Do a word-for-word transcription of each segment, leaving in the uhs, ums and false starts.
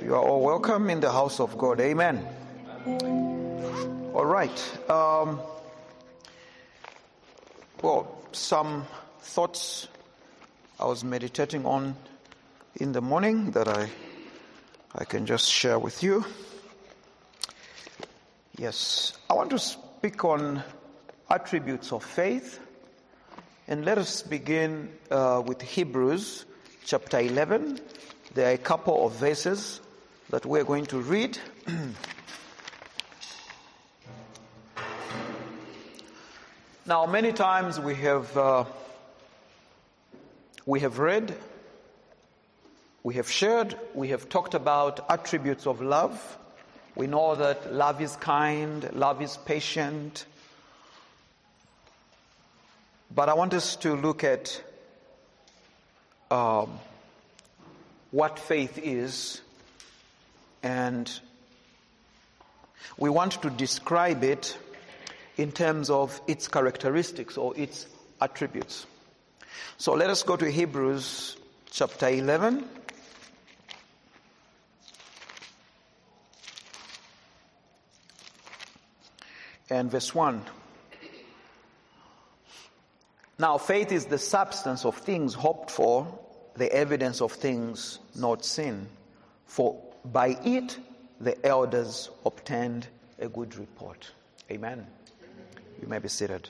You are all welcome in the house of God. Amen. All right. Um, well, some thoughts I was meditating on in the morning that I I can just share with you. Yes, I want to speak on attributes of faith. And let us begin uh, with Hebrews chapter eleven. There are a couple of verses that we're going to read. Now, many times we have uh, we have read, we have shared, we have talked about attributes of love. We know that love is kind, love is patient. But I want us to look at um, what faith is, and we want to describe it in terms of its characteristics or its attributes. So let us go to Hebrews chapter eleven. And verse one. Now, faith is the substance of things hoped for, the evidence of things not seen. For by it the elders obtained a good report. Amen. You may be seated.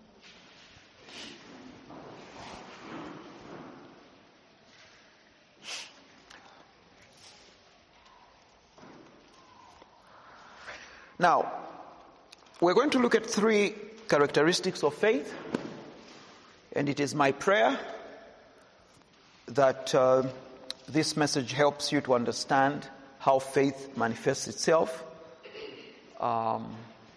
Now, we're going to look at three characteristics of faith. And it is my prayer that uh, this message helps you to understand how faith manifests itself. Um,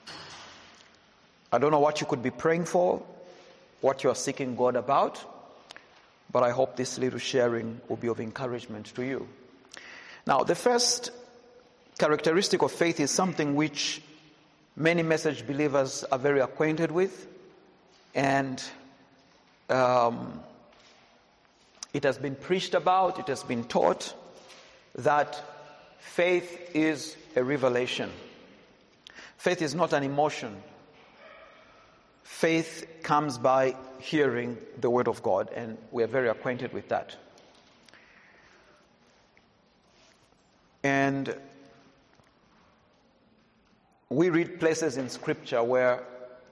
I don't know what you could be praying for, what you are seeking God about, but I hope this little sharing will be of encouragement to you. Now, the first characteristic of faith is something which many message believers are very acquainted with, and Um, it has been preached about, it has been taught that faith is a revelation. Faith is not an emotion. Faith comes by hearing the word of God, and we are very acquainted with that. And we read places in Scripture where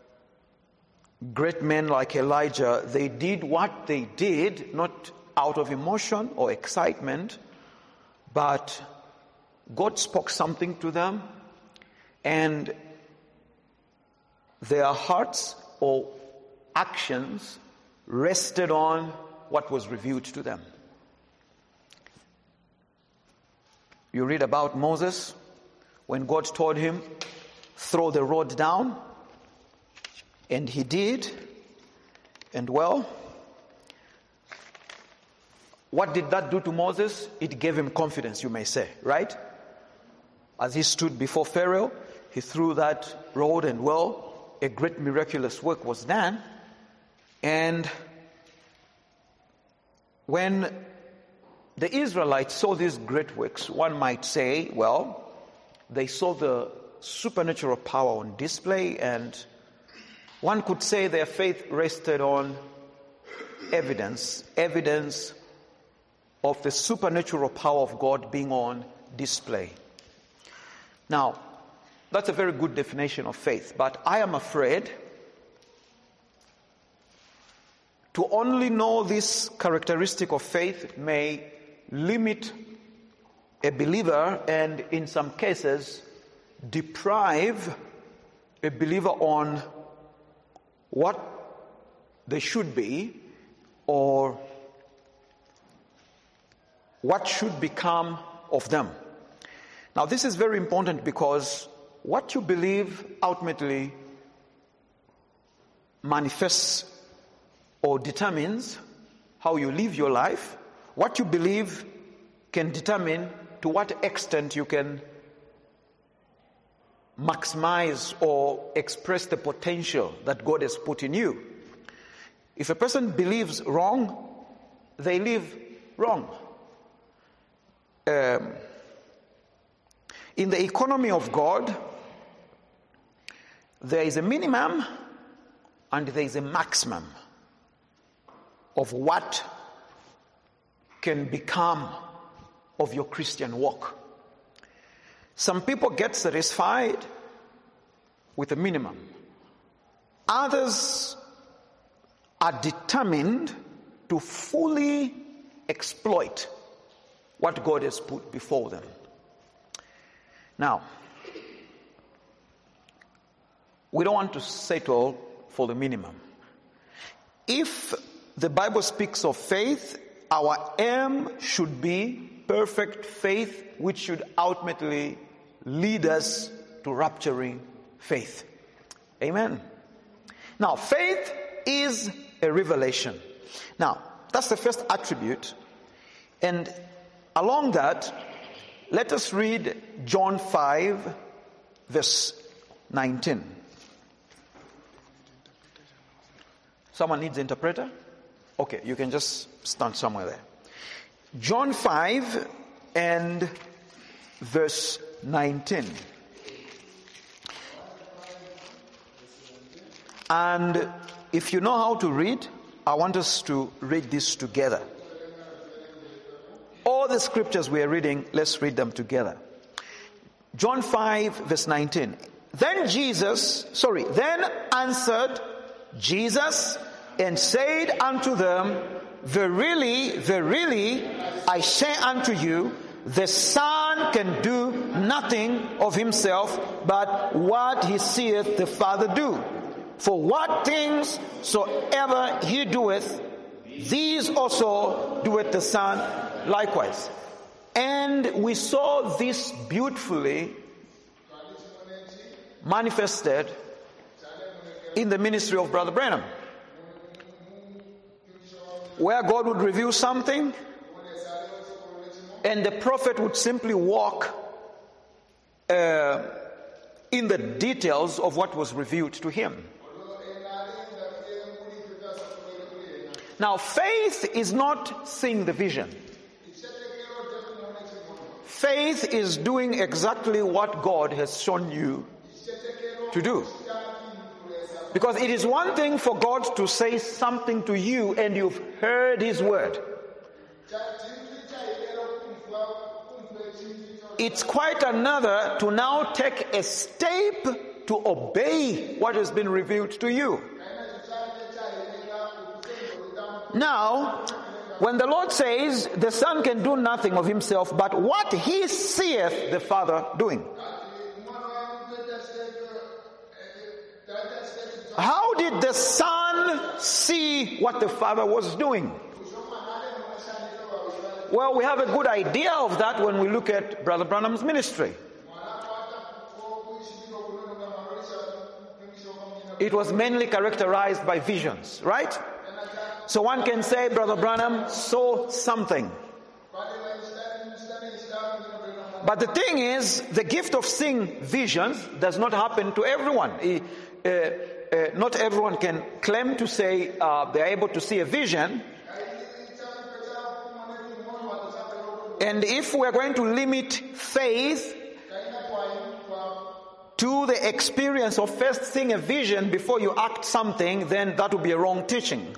great men like Elijah, they did what they did, not out of emotion or excitement, but God spoke something to them, and their hearts or actions rested on what was revealed to them. You read about Moses, when God told him, throw the rod down, and he did, and well, what did that do to Moses? It gave him confidence, you may say, right? As he stood before Pharaoh, he threw that rod, and well, a great miraculous work was done. And when the Israelites saw these great works, one might say, well, they saw the supernatural power on display, and one could say their faith rested on evidence, evidence of the supernatural power of God being on display. Now, that's a very good definition of faith, but I am afraid to only know this characteristic of faith may limit a believer, and in some cases deprive a believer on what they should be, or what should become of them. Now, this is very important because what you believe ultimately manifests or determines how you live your life. What you believe can determine to what extent you can maximize or express the potential that God has put in you. If a person believes wrong, they live wrong. Um, In the economy of God, there is a minimum and there is a maximum of what can become of your Christian walk. Some people get satisfied with a minimum. Others are determined to fully exploit what God has put before them. Now, we don't want to settle for the minimum. If the Bible speaks of faith, our aim should be perfect faith, which should ultimately lead us to rapturing faith. Amen. Now, faith is a revelation. Now, that's the first attribute. And along that, let us read John five, verse nineteen. Someone needs an interpreter? Okay, you can just stand somewhere there. John five and verse nineteen. And if you know how to read, I want us to read this together. All the scriptures we are reading, let's read them together. John five, verse nineteen. Then Jesus, sorry, then answered Jesus and said unto them, Verily, verily, I say unto you, the Son can do nothing of himself, but what he seeth the Father do. For what things soever he doeth, these also doeth the Son likewise. And we saw this beautifully manifested in the ministry of Brother Branham, where God would reveal something and the prophet would simply walk uh, in the details of what was revealed to him. Now, faith is not seeing the vision. Faith is doing exactly what God has shown you to do. Because it is one thing for God to say something to you and you've heard his word. It's quite another to now take a step to obey what has been revealed to you. Now, when the Lord says the Son can do nothing of himself, but what he seeth the Father doing. How did the Son see what the Father was doing? Well, we have a good idea of that when we look at Brother Branham's ministry. It was mainly characterized by visions, right? So one can say Brother Branham saw something. But the thing is, the gift of seeing visions does not happen to everyone. He, uh, uh, not everyone can claim to say uh, they are able to see a vision. And if we are going to limit faith to the experience of first seeing a vision before you act something, then that would be a wrong teaching.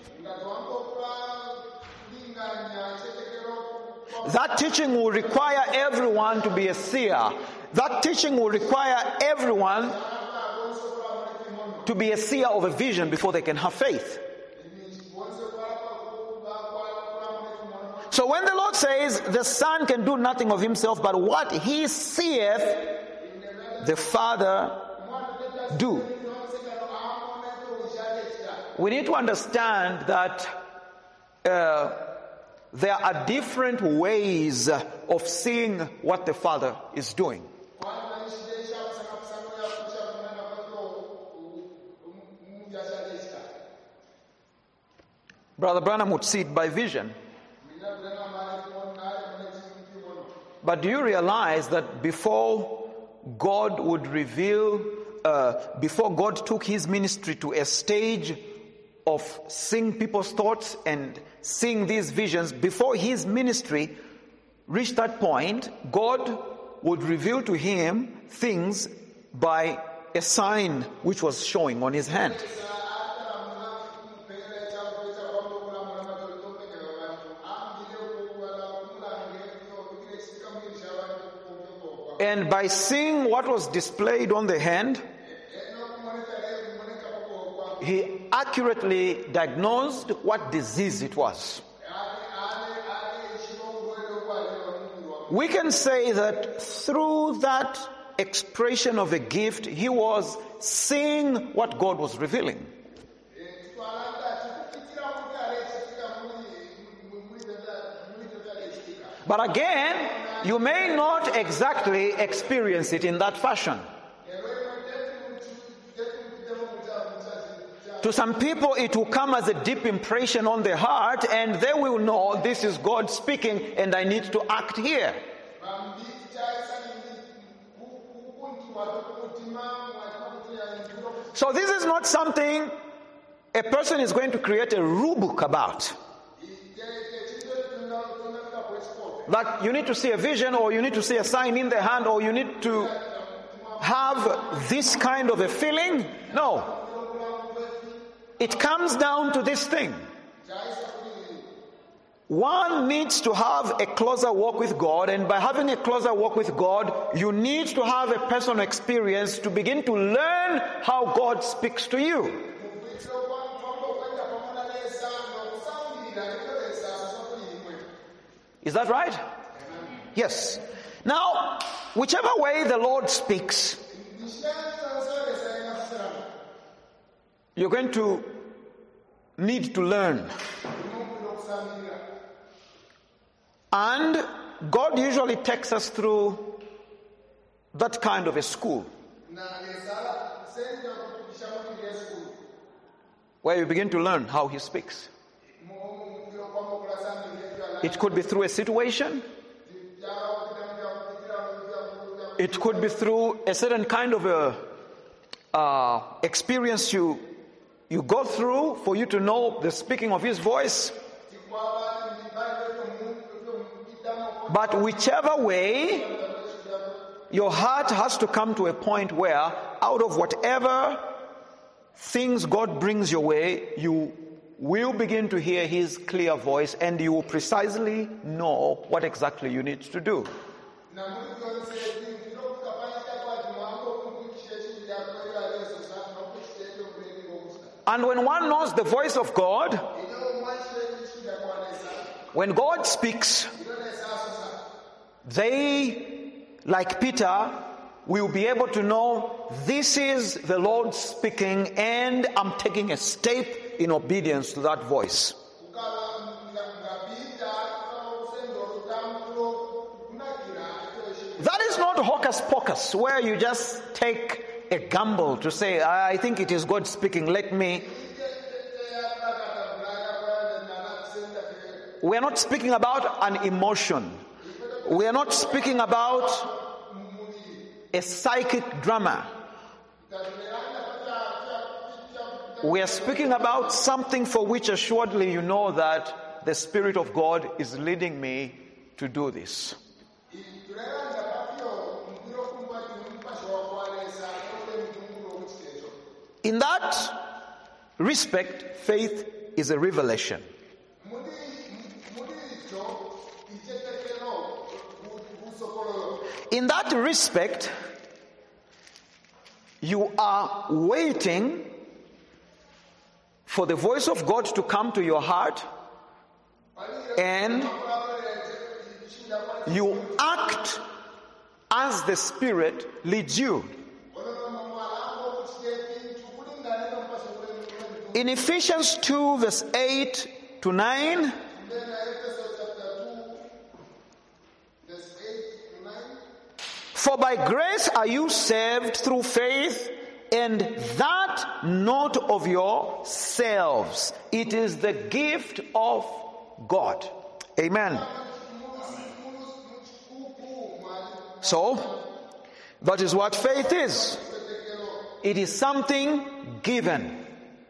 That teaching will require everyone to be a seer. That teaching will require everyone to be a seer of a vision before they can have faith. So when the Lord says the Son can do nothing of himself, but what he seeth the Father do. We need to understand that uh, there are different ways of seeing what the Father is doing. Brother Branham would see it by vision. But do you realize that before God would reveal, uh, before God took his ministry to a stage of seeing people's thoughts and seeing these visions, before his ministry reached that point, God would reveal to him things by a sign which was showing on his hand. And by seeing what was displayed on the hand, he accurately diagnosed what disease it was. We can say that through that expression of a gift, he was seeing what God was revealing. But again, you may not exactly experience it in that fashion. To some people, it will come as a deep impression on their heart, and they will know this is God speaking and I need to act here. So this is not something a person is going to create a rule book about. That you need to see a vision, or you need to see a sign in the hand, or you need to have this kind of a feeling. No. It comes down to this thing. One needs to have a closer walk with God, and by having a closer walk with God, you need to have a personal experience to begin to learn how God speaks to you. Is that right? Yes. Now, whichever way the Lord speaks, you're going to need to learn. And God usually takes us through that kind of a school, where you begin to learn how He speaks. It could be through a situation. It could be through a certain kind of a uh, experience you you go through for you to know the speaking of His voice. But whichever way, your heart has to come to a point where out of whatever things God brings your way, you will begin to hear His clear voice, and you will precisely know what exactly you need to do. And when one knows the voice of God, when God speaks, they, like Peter, will be able to know this is the Lord speaking, and I'm taking a step in obedience to that voice. That is not hocus pocus, where you just take a gamble to say, I think it is God speaking, let me. We are not speaking about an emotion. We are not speaking about a psychic drama. We are speaking about something for which assuredly you know that the Spirit of God is leading me to do this. In that respect, faith is a revelation. In that respect, you are waiting for the voice of God to come to your heart, and you act as the Spirit leads you. In Ephesians two, verse eight to nine, for by grace are you saved through faith, and that not of yourselves. It is the gift of God. Amen. So, that is what faith is. It is something given.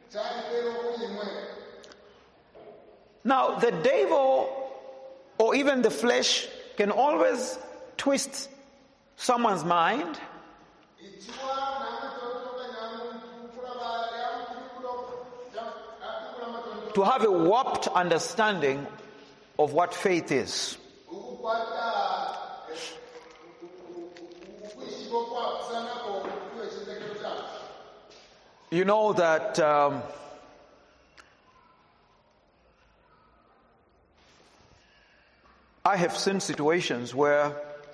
Now, the devil or even the flesh can always twist someone's mind to have a warped understanding of what faith is. You know that um, I have seen situations where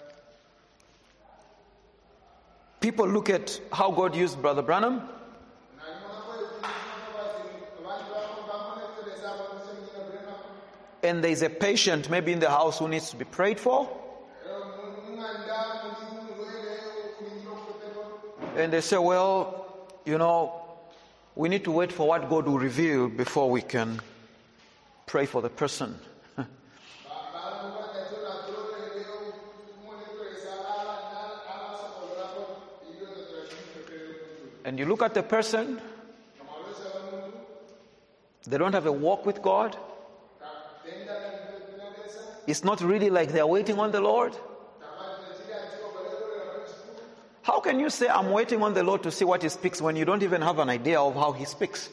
people look at how God used Brother Branham and there's a patient maybe in the house who needs to be prayed for, and they say, well, you know, we need to wait for what God will reveal before we can pray for the person. And you look at the person, they don't have a walk with God. It's not really like they're waiting on the Lord. How can you say, I'm waiting on the Lord to see what He speaks, when you don't even have an idea of how He speaks?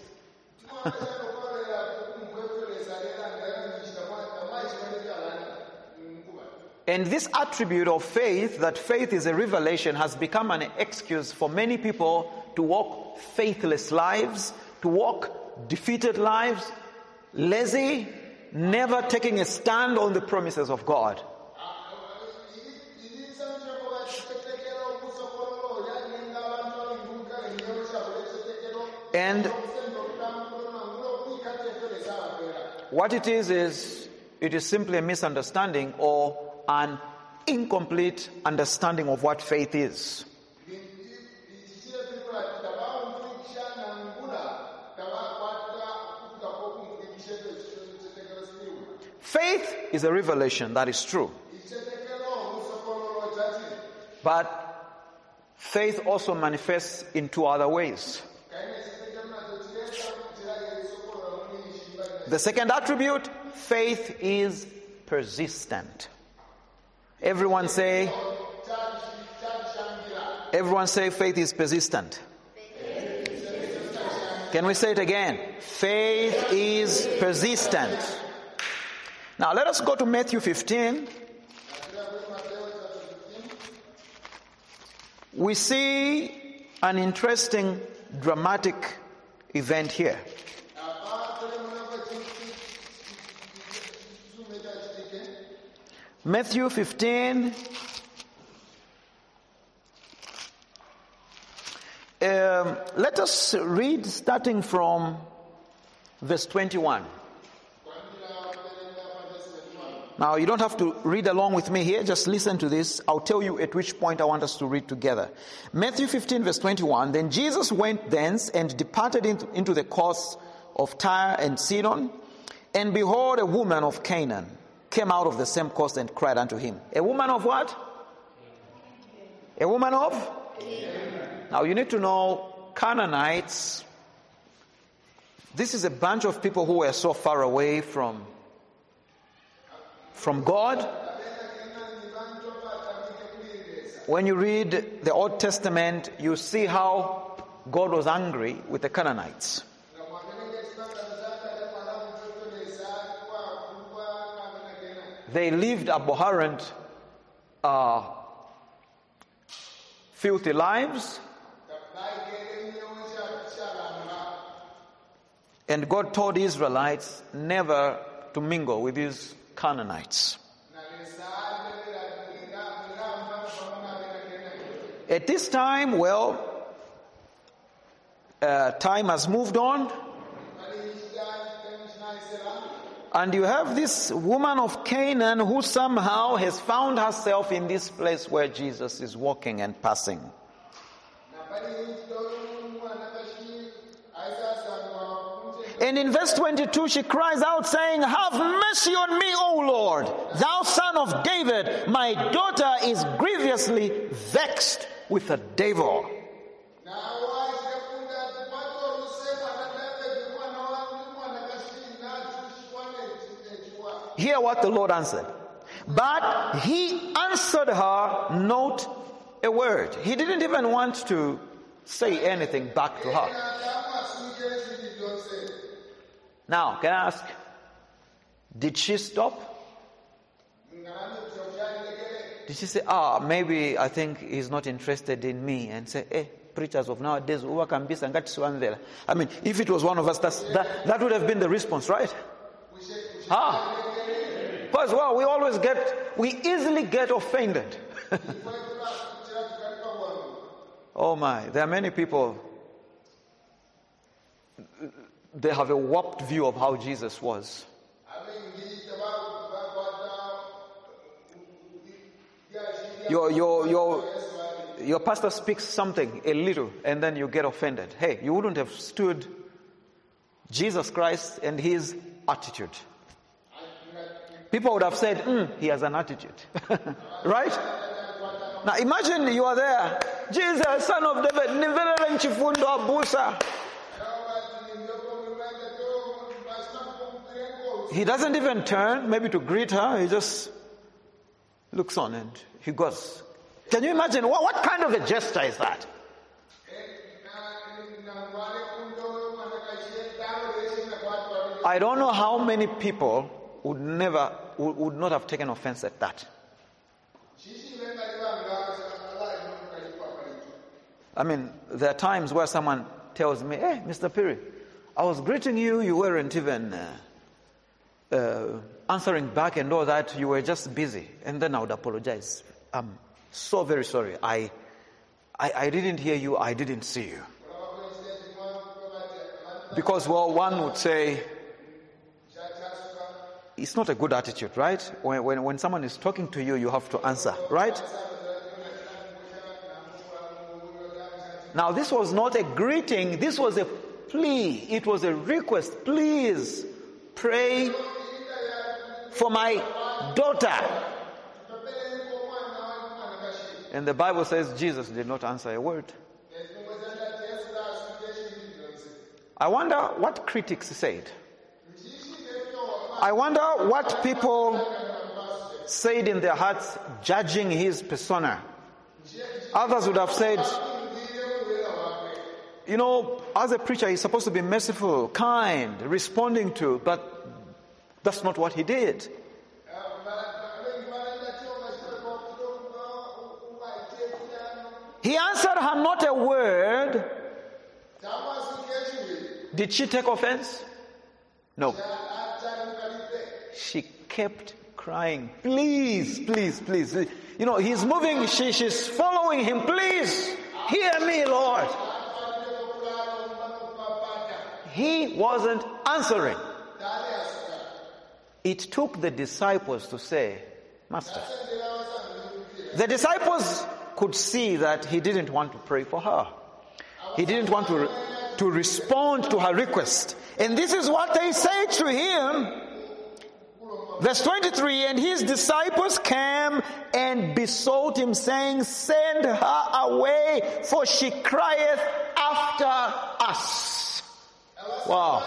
And this attribute of faith, that faith is a revelation, has become an excuse for many people to walk faithless lives, to walk defeated lives, lazy, never taking a stand on the promises of God. And what it is, is it is simply a misunderstanding or an incomplete understanding of what faith is. Faith is a revelation, that is true. But faith also manifests in two other ways. The second attribute, faith is persistent. Everyone say, everyone say faith is persistent. Can we say it again? Faith is persistent. Now let us go to Matthew fifteen. We see an interesting, dramatic event here. Matthew fifteen. Um, let us read starting from verse twenty-one. Now, you don't have to read along with me here. Just listen to this. I'll tell you at which point I want us to read together. Matthew fifteen, verse twenty-one. Then Jesus went thence and departed into, into the coasts of Tyre and Sidon. And behold, a woman of Canaan came out of the same coast and cried unto him. A woman of what? A woman of? Canaan. Now, you need to know, Canaanites, this is a bunch of people who were so far away from From God. When you read the Old Testament, you see how God was angry with the Canaanites. They lived abhorrent, uh, filthy lives. And God told the Israelites never to mingle with these Canaanites. At this time, well, uh, time has moved on. And you have this woman of Canaan who somehow has found herself in this place where Jesus is walking and passing. And in verse twenty-two, she cries out saying, "Have mercy on me, O Lord, thou son of David. My daughter is grievously vexed with a devil." Hear what the Lord answered. But he answered her not a word. He didn't even want to say anything back to her. Now, can I ask, did she stop? Did she say, ah, maybe I think he's not interested in me, and say, eh, preachers of nowadays, I mean, if it was one of us, that's, that, that would have been the response, right? Ah. Because, well, we always get, we easily get offended. Oh my, there are many people, they have a warped view of how Jesus was. Your, your, your, your pastor speaks something a little and then you get offended. Hey, you wouldn't have stood Jesus Christ and his attitude. People would have said, mm, he has an attitude. Right? Now imagine you are there. Jesus, son of David, Niveleren Chifundo Abusa. He doesn't even turn, maybe to greet her. He just looks on and he goes. Can you imagine? What, what kind of a gesture is that? I don't know how many people would never, would, would not have taken offense at that. I mean, there are times where someone tells me, hey, Mister Perry, I was greeting you, you weren't even uh, uh, answering back and all that, you were just busy. And then I would apologize. I'm so very sorry. I, I, I didn't hear you, I didn't see you. Because, well, one would say, it's not a good attitude, right? When, when, when someone is talking to you, you have to answer, right? Now, this was not a greeting. This was a plea. It was a request. Please pray for my daughter. And the Bible says Jesus did not answer a word. I wonder what critics said. I wonder what people said in their hearts, judging his persona. Others would have said, you know, as a preacher, he's supposed to be merciful, kind, responding to, but that's not what he did. He answered her not a word. Did she take offense? No. She kept crying, please, please, please. You know, he's moving, she, she's following him. Please, hear me, Lord. He wasn't answering. It took the disciples to say, Master. The disciples could see that he didn't want to pray for her. He didn't want to, to respond to her request. And this is what they said to him. Verse twenty-three, and his disciples came and besought him, saying, send her away, for she crieth after us. Wow.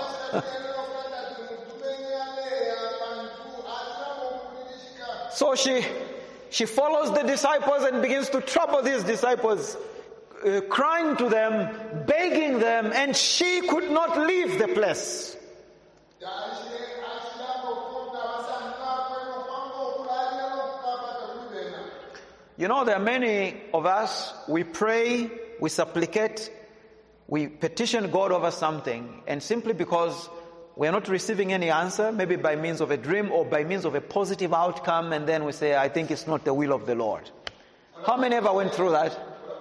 So she she follows the disciples and begins to trouble these disciples, uh, crying to them, begging them, and she could not leave the place. You know, there are many of us, we pray, we supplicate, we petition God over something, and simply because we are not receiving any answer, maybe by means of a dream or by means of a positive outcome, and then we say, I think it's not the will of the Lord. How many ever went through that?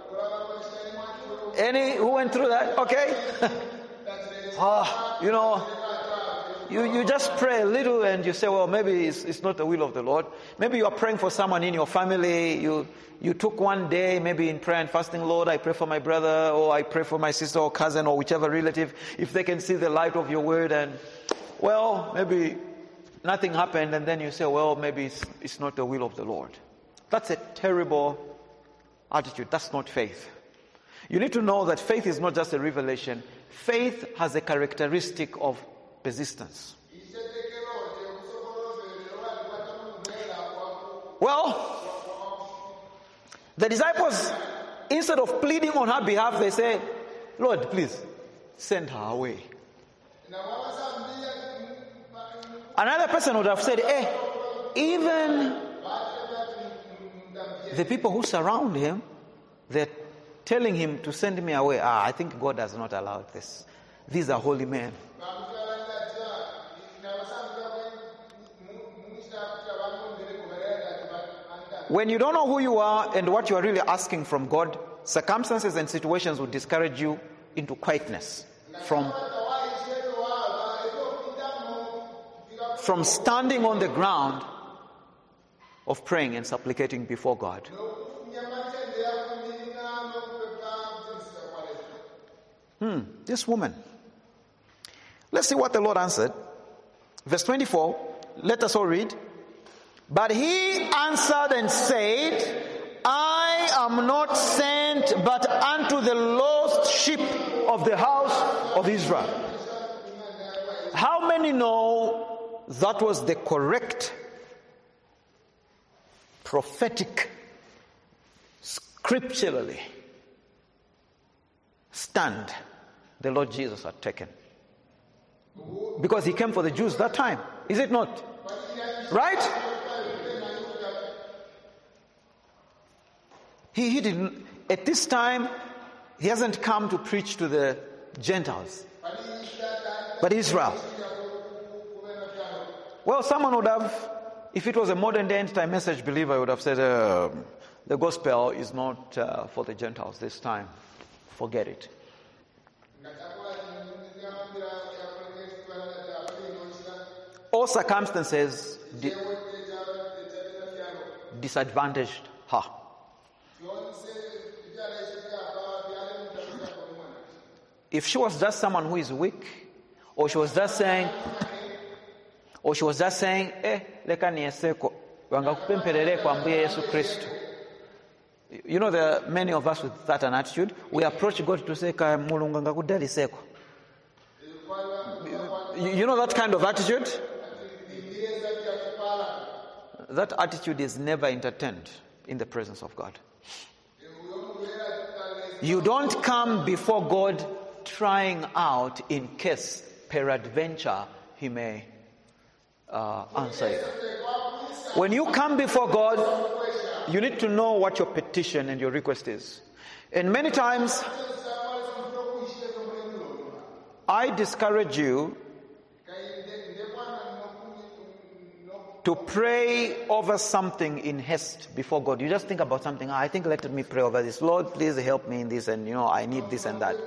Any who went through that? Okay. Ah, you know, you, you just pray a little and you say, well, maybe it's, it's not the will of the Lord. Maybe you are praying for someone in your family. You you took one day, maybe in prayer and fasting, Lord, I pray for my brother, or I pray for my sister or cousin or whichever relative, if they can see the light of your word, and, well, maybe nothing happened, and then you say, well, maybe it's, it's not the will of the Lord. That's a terrible attitude. That's not faith. You need to know that faith is not just a revelation. Faith has a characteristic of persistence. Well, The disciples, instead of pleading on her behalf, they say, Lord, please, send her away. Another person would have said, eh, even the people who surround him, they're telling him to send me away. Ah, I think God has not allowed this. These are holy men. When you don't know who you are and what you are really asking from God, circumstances and situations will discourage you into quietness. From, from standing on the ground of praying and supplicating before God. Hmm, this woman. Let's see what the Lord answered. Verse twenty-four, let us all read. But he answered and said, I am not sent but unto the lost sheep of the house of Israel. How many know that was the correct prophetic, scripturally stand the Lord Jesus had taken? Because he came for the Jews that time. Is it not? Right? He, he didn't, at this time, he hasn't come to preach to the Gentiles, but Israel. Well, someone would have, if it was a modern day end time message believer, would have said, uh, the gospel is not uh, for the Gentiles this time. Forget it. All circumstances di- disadvantaged her. If she was just someone who is weak, or she was just saying, or she was just saying, eh, leka niyeseko, wangakupemperere kwa mbuye Yesu Kristo. You know, there are many of us with that an attitude. We approach God to say, ka mulungu ngakudaliseko. You know that kind of attitude? That attitude is never entertained in the presence of God. You don't come before God trying out in case peradventure he may uh, answer you. When you come before God, you need to know what your petition and your request is. And many times I discourage you to pray over something in haste before God. You just think about something. I think let me pray over this. Lord, please help me in this, and you know, I need this and that.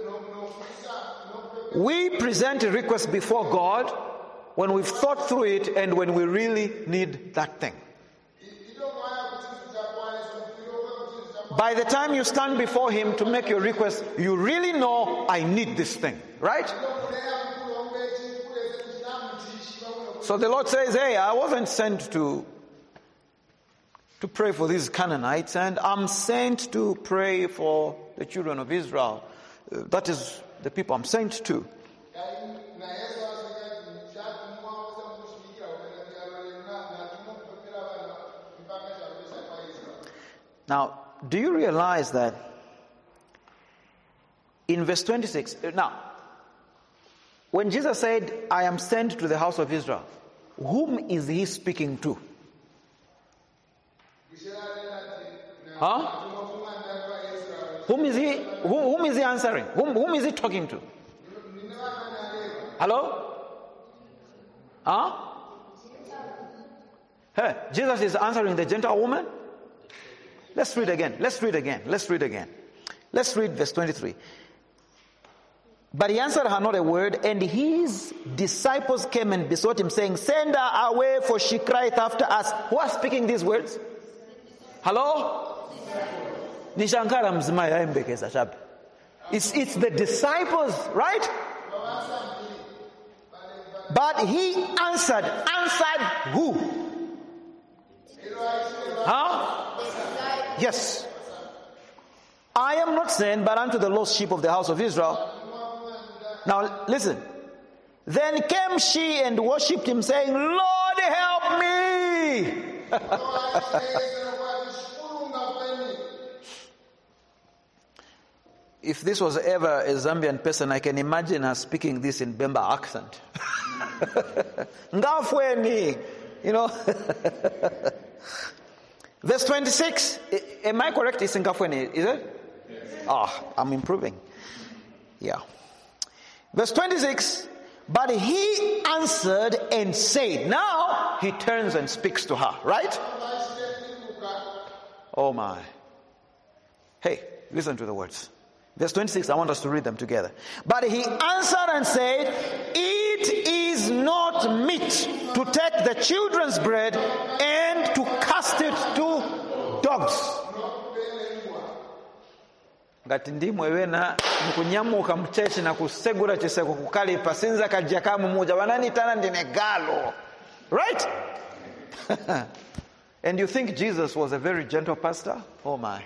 We present a request before God when we've thought through it and when we really need that thing. By the time you stand before him to make your request, you really know, I need this thing, right? So the Lord says, hey, I wasn't sent to to pray for these Canaanites, and I'm sent to pray for the children of Israel. Uh, that is the people I'm sent to. Now, do you realize that in verse twenty-six, now, when Jesus said, I am sent to the house of Israel, whom is he speaking to? Huh? Whom is he, whom, whom is he answering? Whom, whom is he talking to? Hello? Huh? Hey, Jesus is answering the Gentile woman? Let's read again. Let's read again. Let's read again. Let's read verse twenty-three. But he answered her not a word, and his disciples came and besought him, saying, send her away, for she crieth after us. Who are speaking these words? Hello? It's, it's the disciples, right? But he answered. Answered who? Huh? Yes. I am not sent but unto the lost sheep of the house of Israel. Now listen. Then came she and worshipped him, saying, Lord, help me. if this was ever a Zambian person, I can imagine her speaking this in Bemba accent. Ngafweni, you know. Verse twenty-six, am I correct? It's in Ngafweni, is it? Yes. Ah, I'm improving. Yeah. Verse twenty-six, but he answered and said, now he turns and speaks to her, right? Oh my. Hey, listen to the words. Verse twenty-six, I want us to read them together. But he answered and said, it is not meet to take the children's bread and to cast it to dogs. Ngati ndimwe wena mkunyamuka mchechi na kusegura chiseko kukalipa sinza kajja kamu muja wananitana ndine galo. Right? And you think Jesus was a very gentle pastor? Oh my.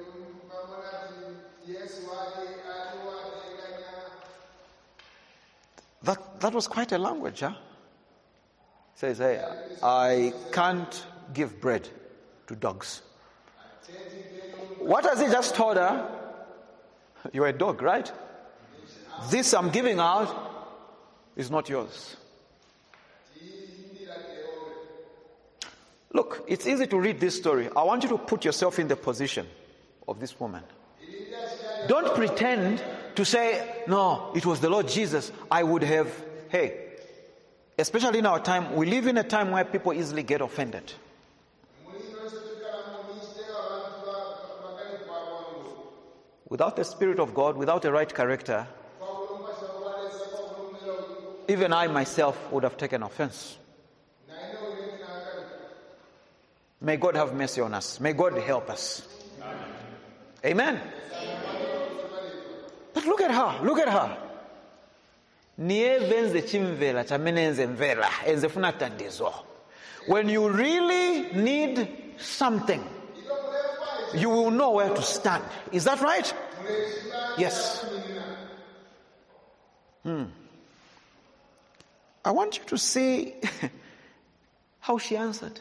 That that was quite a language, huh? Says, hey, I can't give bread to dogs. What has he just told her? You're a dog, right? This I'm giving out is not yours. Look, it's easy to read this story. I want you to put yourself in the position of this woman. Don't pretend to say, no, it was the Lord Jesus. I would have, hey, especially in our time, we live in a time where people easily get offended. Without the Spirit of God, without a right character, even I myself would have taken offense. May God have mercy on us. May God help us. Amen. But look at her. Look at her. When you really need something, you will know where to stand. Is that right? Yes. Hmm. I want you to see how she answered.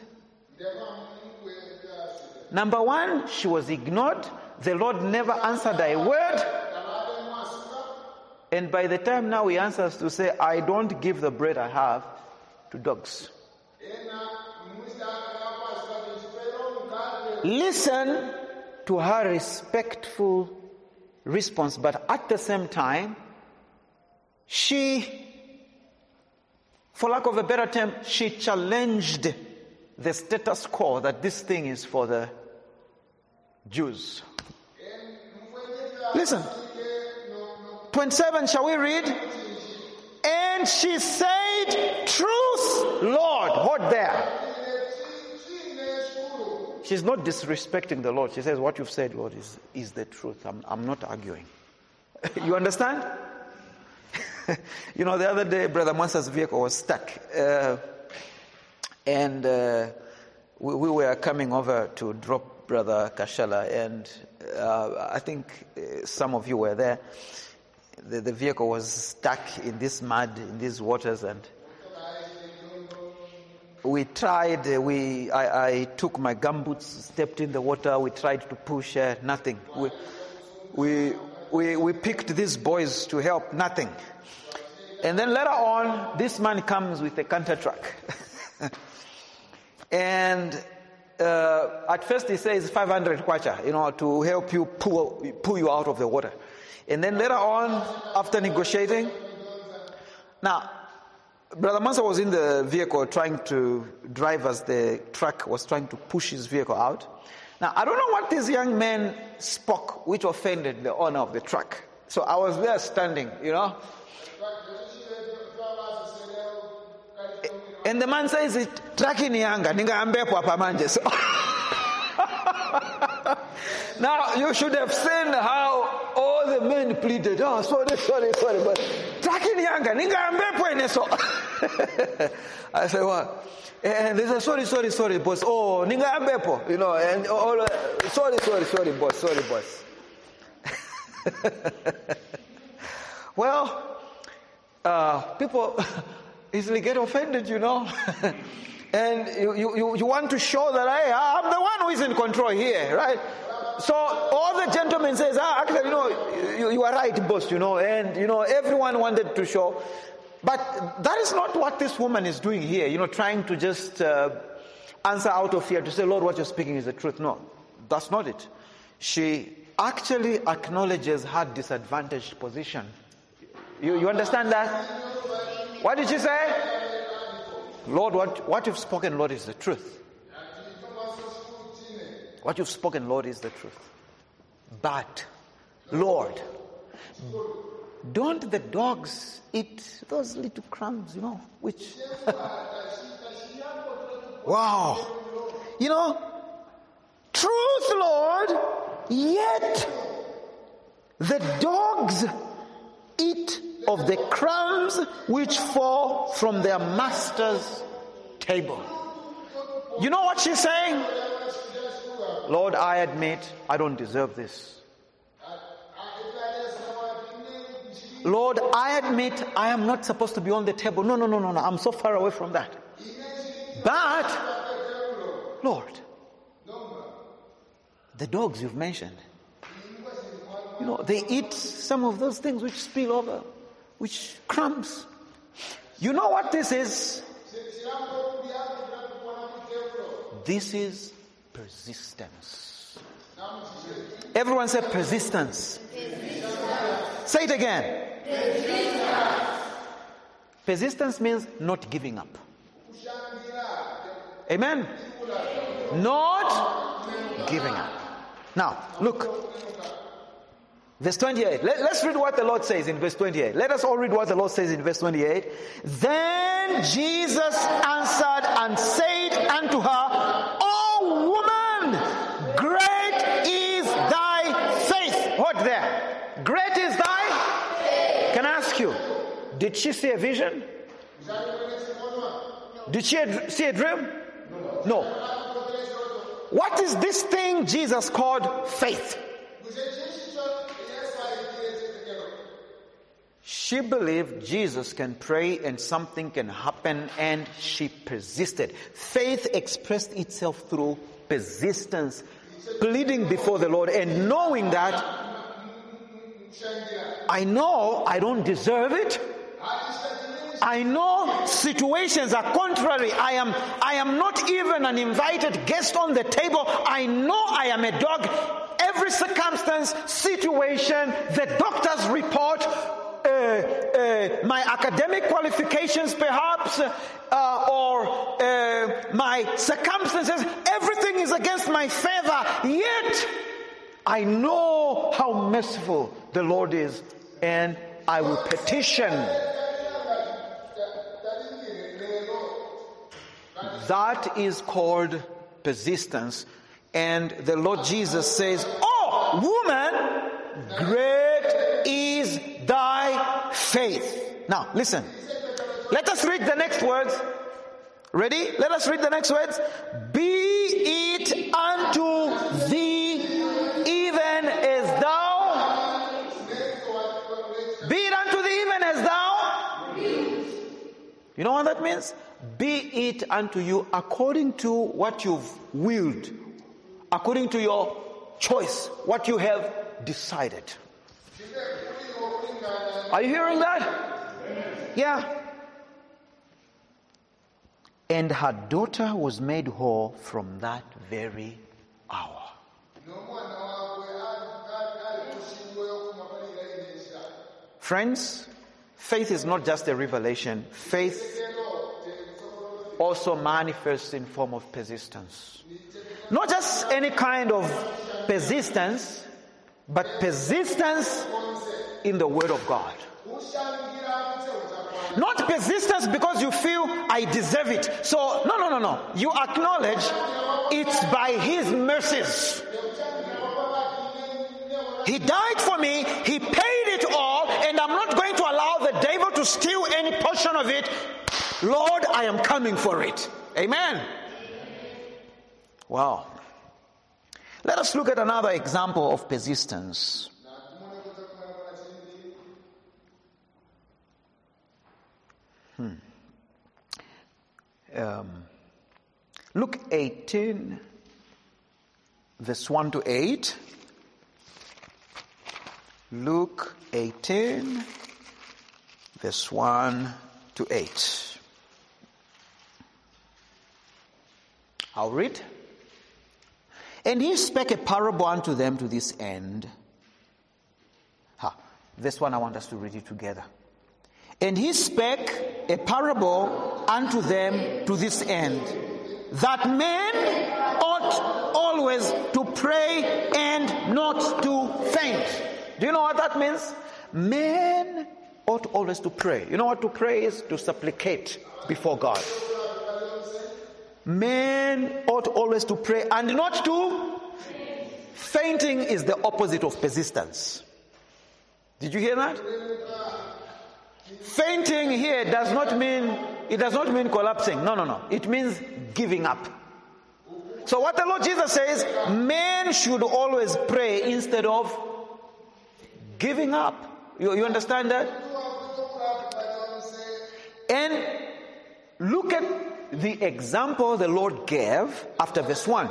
Number one, she was ignored. The Lord never answered a word. And by the time now he answers to say, I don't give the bread I have to dogs. Listen to her respectful response, but at the same time, she, for lack of a better term, she challenged the status quo that this thing is for the Jews. Listen. twenty-seven, shall we read? And she said, truth, Lord. Hold there. She's not disrespecting the Lord. She says, what you've said, Lord, is, is the truth. I'm, I'm not arguing. You understand? You know, the other day, Brother Mansa's vehicle was stuck. Uh, and uh, we, we were coming over to drop Brother Kashala. And uh, I think uh, some of you were there. The, the vehicle was stuck in this mud, in these waters, and we tried, uh, we, I, I took my gumboots, stepped in the water, we tried to push, uh, nothing. We, we, we, we picked these boys to help, nothing. And then later on, this man comes with a canter truck. And uh, at first he says five hundred kwacha, you know, to help you pull, pull you out of the water. And then later on, after negotiating, now, Brother Mansa was in the vehicle trying to drive as the truck was trying to push his vehicle out. Now, I don't know what this young man spoke which offended the owner of the truck. So I was there standing, you know. And the man says, "Traki nianga, ninga ambepo apa manje." So now you should have seen how all the men pleaded. Oh, sorry, sorry, sorry, but traki nianga, ninga ambepo ene so. I said, what? And they said, sorry, sorry, sorry, boss. Oh, ninga ambepo, you know, and all. Uh, sorry, sorry, sorry, boss, sorry, boss. Well, uh, people easily get offended, you know. And you, you, you want to show that, hey, I'm the one who is in control here, right? so all the gentlemen says, ah, actually, you know, you, you are right, boss, you know, and, you know, everyone wanted to show. But that is not what this woman is doing here, you know, trying to just uh, answer out of fear to say, Lord, what you're speaking is the truth. No, that's not it. She actually acknowledges her disadvantaged position. You, you understand that? What did she say? Lord, what, what you've spoken, Lord, is the truth. What you've spoken, Lord, is the truth. But, Lord, don't the dogs eat those little crumbs, you know, which... Wow. You know, truth, Lord, yet the dogs eat of the crumbs which fall from their master's table. You know what she's saying? Lord, I admit I don't deserve this. Lord, I admit I am not supposed to be on the table. No, no, no, no, no. I'm so far away from that. But, Lord, the dogs you've mentioned, you know, they eat some of those things which spill over, which crumbs. You know what this is? This is persistence. Everyone say persistence. persistence. Say it again. Persistence. Persistence means not giving up. Amen? Not giving up. Now, look. Verse twenty-eight. Let, let's read what the Lord says in verse twenty-eight. Let us all read what the Lord says in verse twenty-eight. Then Jesus answered and said unto her, O woman, great is thy faith. What there? Great is thy faith. Can I ask you, did she see a vision? Did she see a dream? No. What is this thing Jesus called faith? She believed Jesus can pray and something can happen, and she persisted. Faith expressed itself through persistence, pleading before the Lord and knowing that I know I don't deserve it. I know situations are contrary. I am I am not even an invited guest on the table. I know I am a dog. Every circumstance, situation, the doctor's report, Uh, uh, my academic qualifications perhaps, uh, or uh, my circumstances, everything is against my favor. Yet, I know how merciful the Lord is, and I will petition. That is called persistence. And the Lord Jesus says, oh, woman, great is thy faith. Now, listen. Let us read the next words. Ready? Let us read the next words. Be it unto thee even as thou. Be it unto thee even as thou. You know what that means? Be it unto you according to what you've willed. According to your choice. What you have decided. Are you hearing that? Yeah. And her daughter was made whole from that very hour. Friends, faith is not just a revelation. Faith also manifests in form of persistence. Not just any kind of persistence, but persistence in the Word of God. Not persistence because you feel I deserve it. So, no, no, no, no. You acknowledge it's by His mercies. He died for me. He paid it all. And I'm not going to allow the devil to steal any portion of it. Lord, I am coming for it. Amen. Wow. Let us look at another example of persistence. Hmm. Um, Luke eighteen, verse one to eight. Luke eighteen, verse one to eight. I'll read. And he spake a parable unto them to this end. Ha, this one I want us to read it together. And he spake a parable unto them to this end, that men ought always to pray and not to faint. Do you know what that means? Men ought always to pray. You know what to pray is? To supplicate before God. Men ought always to pray and not to fainting is the opposite of persistence. Did you hear that? Fainting here does not mean, it does not mean collapsing. No, no, no. It means giving up. So what the Lord Jesus says, men should always pray instead of giving up. You, you understand that? And look at the example the Lord gave after verse one.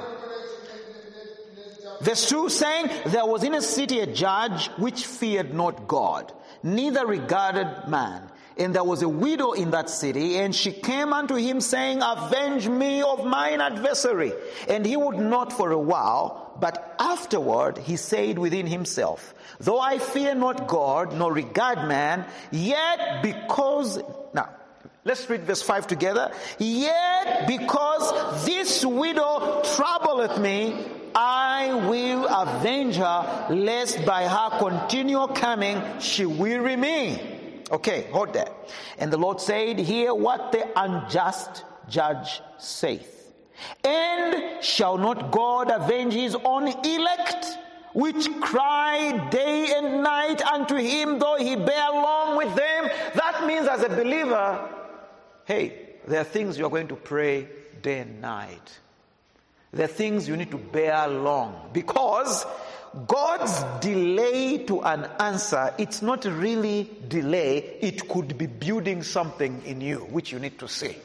Verse two saying, there was in a city a judge which feared not God, neither regarded man. And there was a widow in that city, and she came unto him saying, avenge me of mine adversary. And he would not for a while, but afterward he said within himself, though I fear not God, nor regard man, yet because... Now, let's read verse five together. Yet because this widow troubleth me, I will avenge her, lest by her continual coming she weary me. Okay, hold there. And the Lord said, hear what the unjust judge saith. And shall not God avenge his own elect, which cry day and night unto him, though he bear long with them? That means as a believer, hey, there are things you're going to pray day and night. There are things you need to bear long, because God's delay to an answer, it's not really delay, it could be building something in you, which you need to see.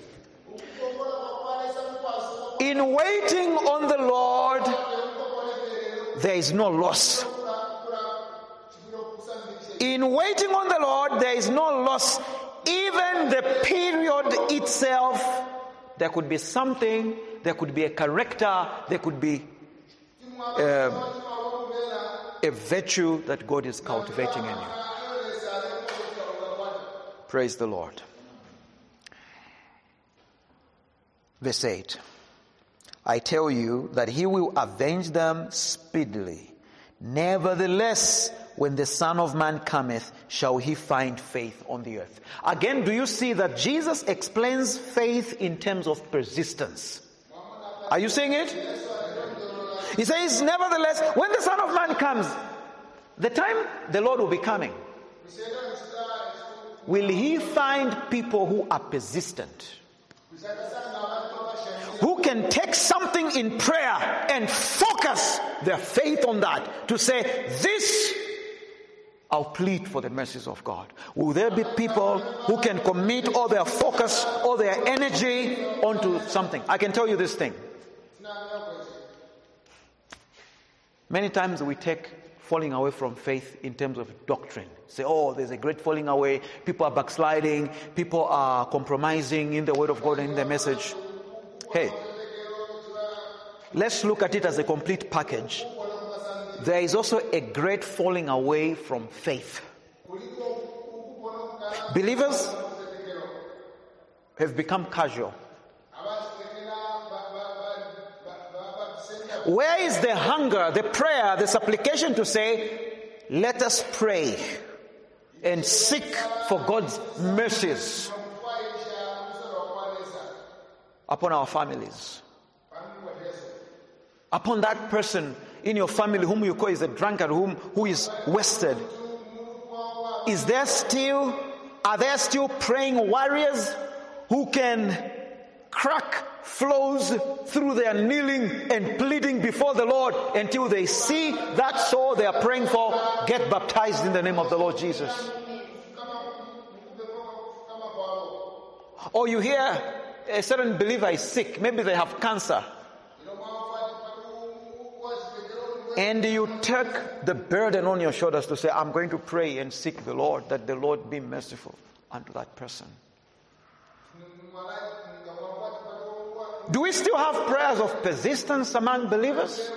In waiting on the Lord, there is no loss. In waiting on the Lord, there is no loss. Even the period itself, there could be something, there could be a character, there could be uh, a virtue that God is cultivating in you. Praise the Lord. Verse eight. I tell you that he will avenge them speedily. Nevertheless, when the Son of Man cometh, shall he find faith on the earth? Again, do you see that Jesus explains faith in terms of persistence? Are you seeing it? He says, nevertheless, when the Son of Man comes, the time the Lord will be coming, will he find people who are persistent? Who can take something in prayer and focus their faith on that to say, this, I'll plead for the mercies of God. Will there be people who can commit all their focus, all their energy onto something? I can tell you this thing. Many times we take falling away from faith in terms of doctrine. Say, oh, there's a great falling away. People are backsliding. People are compromising in the word of God and in the message. Hey, let's look at it as a complete package. There is also a great falling away from faith. Believers have become casual. Where is the hunger, the prayer, the supplication to say, let us pray and seek for God's mercies upon our families, upon that person in your family whom you call is a drunkard, whom who is wasted? Is there still, are there still praying warriors who can crack flows through their kneeling and pleading before the Lord until they see that soul they are praying for get baptized in the name of the Lord Jesus? Or you hear a certain believer is sick, maybe they have cancer. And you take the burden on your shoulders to say, I'm going to pray and seek the Lord, that the Lord be merciful unto that person. Do we still have prayers of persistence among believers?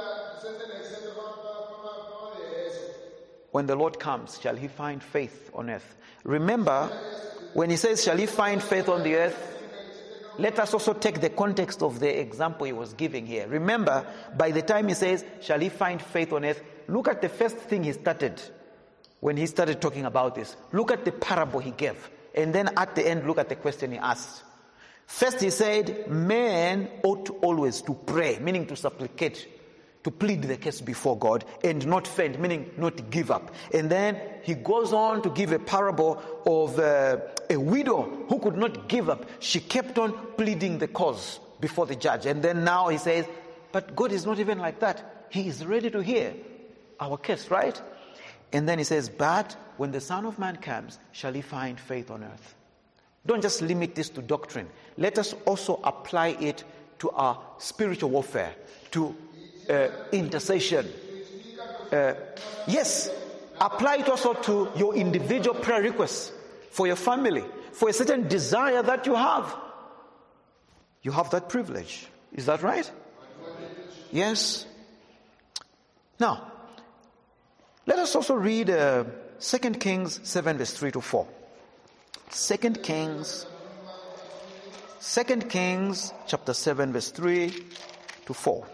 When the Lord comes, shall he find faith on earth? Remember, when he says, shall he find faith on the earth? Let us also take the context of the example he was giving here. Remember, by the time he says, shall he find faith on earth? Look at the first thing he started when he started talking about this. Look at the parable he gave. And then at the end, look at the question he asked. First he said, men ought always to pray, meaning to supplicate, to plead the case before God, and not faint, meaning not give up. And then he goes on to give a parable of uh, a widow who could not give up. She kept on pleading the cause before the judge. And then now he says, but God is not even like that. He is ready to hear our case, right? And then he says, but when the Son of Man comes, shall he find faith on earth? Don't just limit this to doctrine. Let us also apply it to our spiritual warfare, to Uh, intercession. Uh, yes, apply it also to your individual prayer requests for your family, for a certain desire that you have. You have that privilege. Is that right? Yes. Now, let us also read uh, Second Kings seven verse three to four. Second Kings, Second Kings chapter seven verse three to four.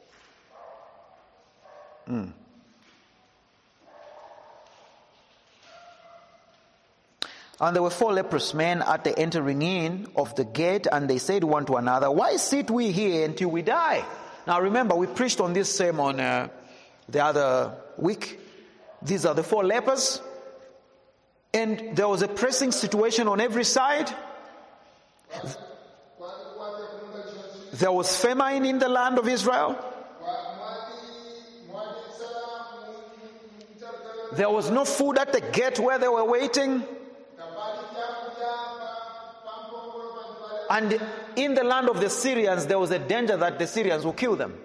Mm. And there were four leprous men at the entering in of the gate, and they said one to another, why sit we here until we die? Now remember, we preached on this sermon uh, the other week. These are the four lepers, and there was a pressing situation on every side. There was famine in the land of Israel. There was no food at the gate where they were waiting. And in the land of the Syrians, there was a danger that the Syrians will kill them.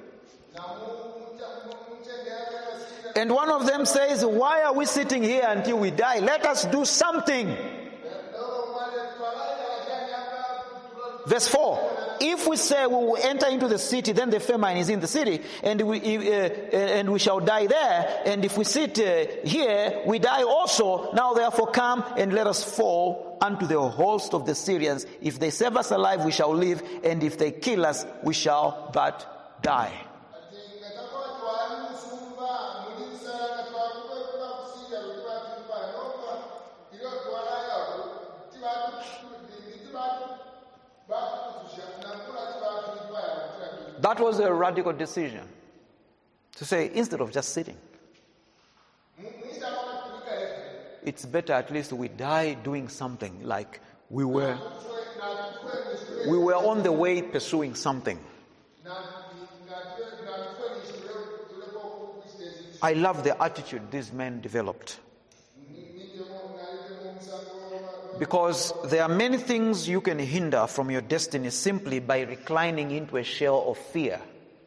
And one of them says, why are we sitting here until we die? Let us do something. Verse four. If we say we will enter into the city, then the famine is in the city, and we uh, and we shall die there. And if we sit uh, here, we die also. Now therefore come and let us fall unto the host of the Syrians. If they save us alive, we shall live, and if they kill us, we shall but die. That was a radical decision. To say, instead of just sitting, it's better at least we die doing something, like we were we were on the way pursuing something. I love the attitude these men developed. Because there are many things you can hinder from your destiny simply by reclining into a shell of fear.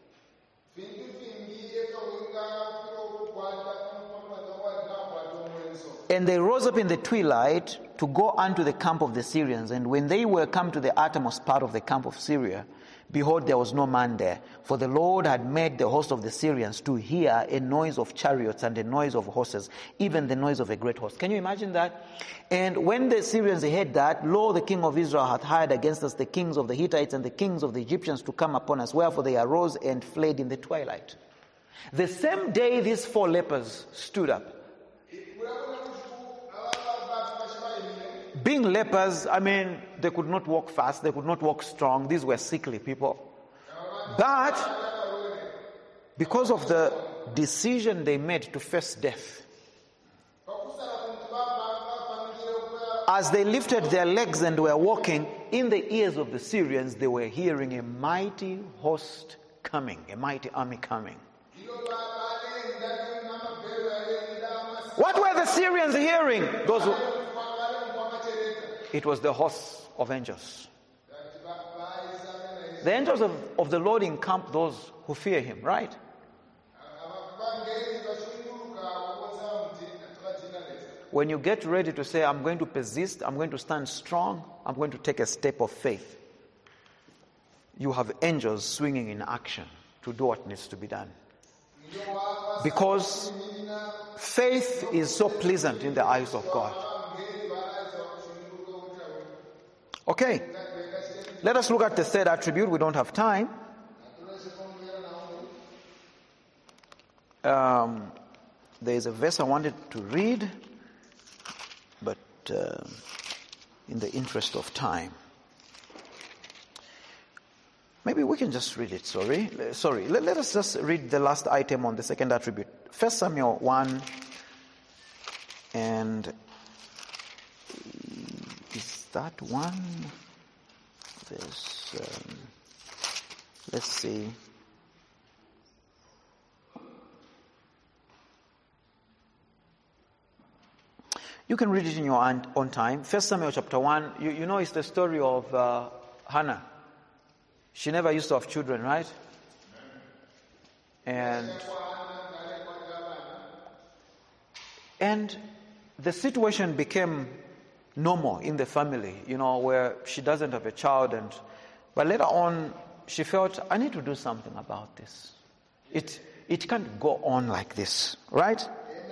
And they rose up in the twilight to go unto the camp of the Syrians. And when they were come to the uttermost part of the camp of Syria, behold, there was no man there. For the Lord had made the host of the Syrians to hear a noise of chariots and a noise of horses, even the noise of a great host. Can you imagine that? And when the Syrians heard that, lo, the king of Israel hath hired against us the kings of the Hittites and the kings of the Egyptians to come upon us. Wherefore they arose and fled in the twilight. The same day these four lepers stood up. Being lepers, I mean, they could not walk fast, they could not walk strong. These were sickly people. But because of the decision they made to face death, as they lifted their legs and were walking, in the ears of the Syrians, they were hearing a mighty host coming, a mighty army coming. What were the Syrians hearing? Those who, it was the hosts of angels. The angels of, of the Lord encamp those who fear him, right? when you get ready to say, I'm going to persist, I'm going to stand strong, I'm going to take a step of faith, you have angels swinging in action to do what needs to be done. Because faith is so pleasant in the eyes of God. Okay, let us look at the third attribute. We don't have time. Um, there is a verse I wanted to read, but uh, in the interest of time, maybe we can just read it. Sorry, sorry. Let, let us just read the last item on the second attribute. First Samuel one, and is that one? There's, um, let's see. You can read it in your own time. First Samuel chapter one, you, you know it's the story of uh, Hannah. She never used to have children, right? And, and the situation became normal in the family, you know, where she doesn't have a child. And but later on, she felt, I need to do something about this. It, it can't go on like this, right?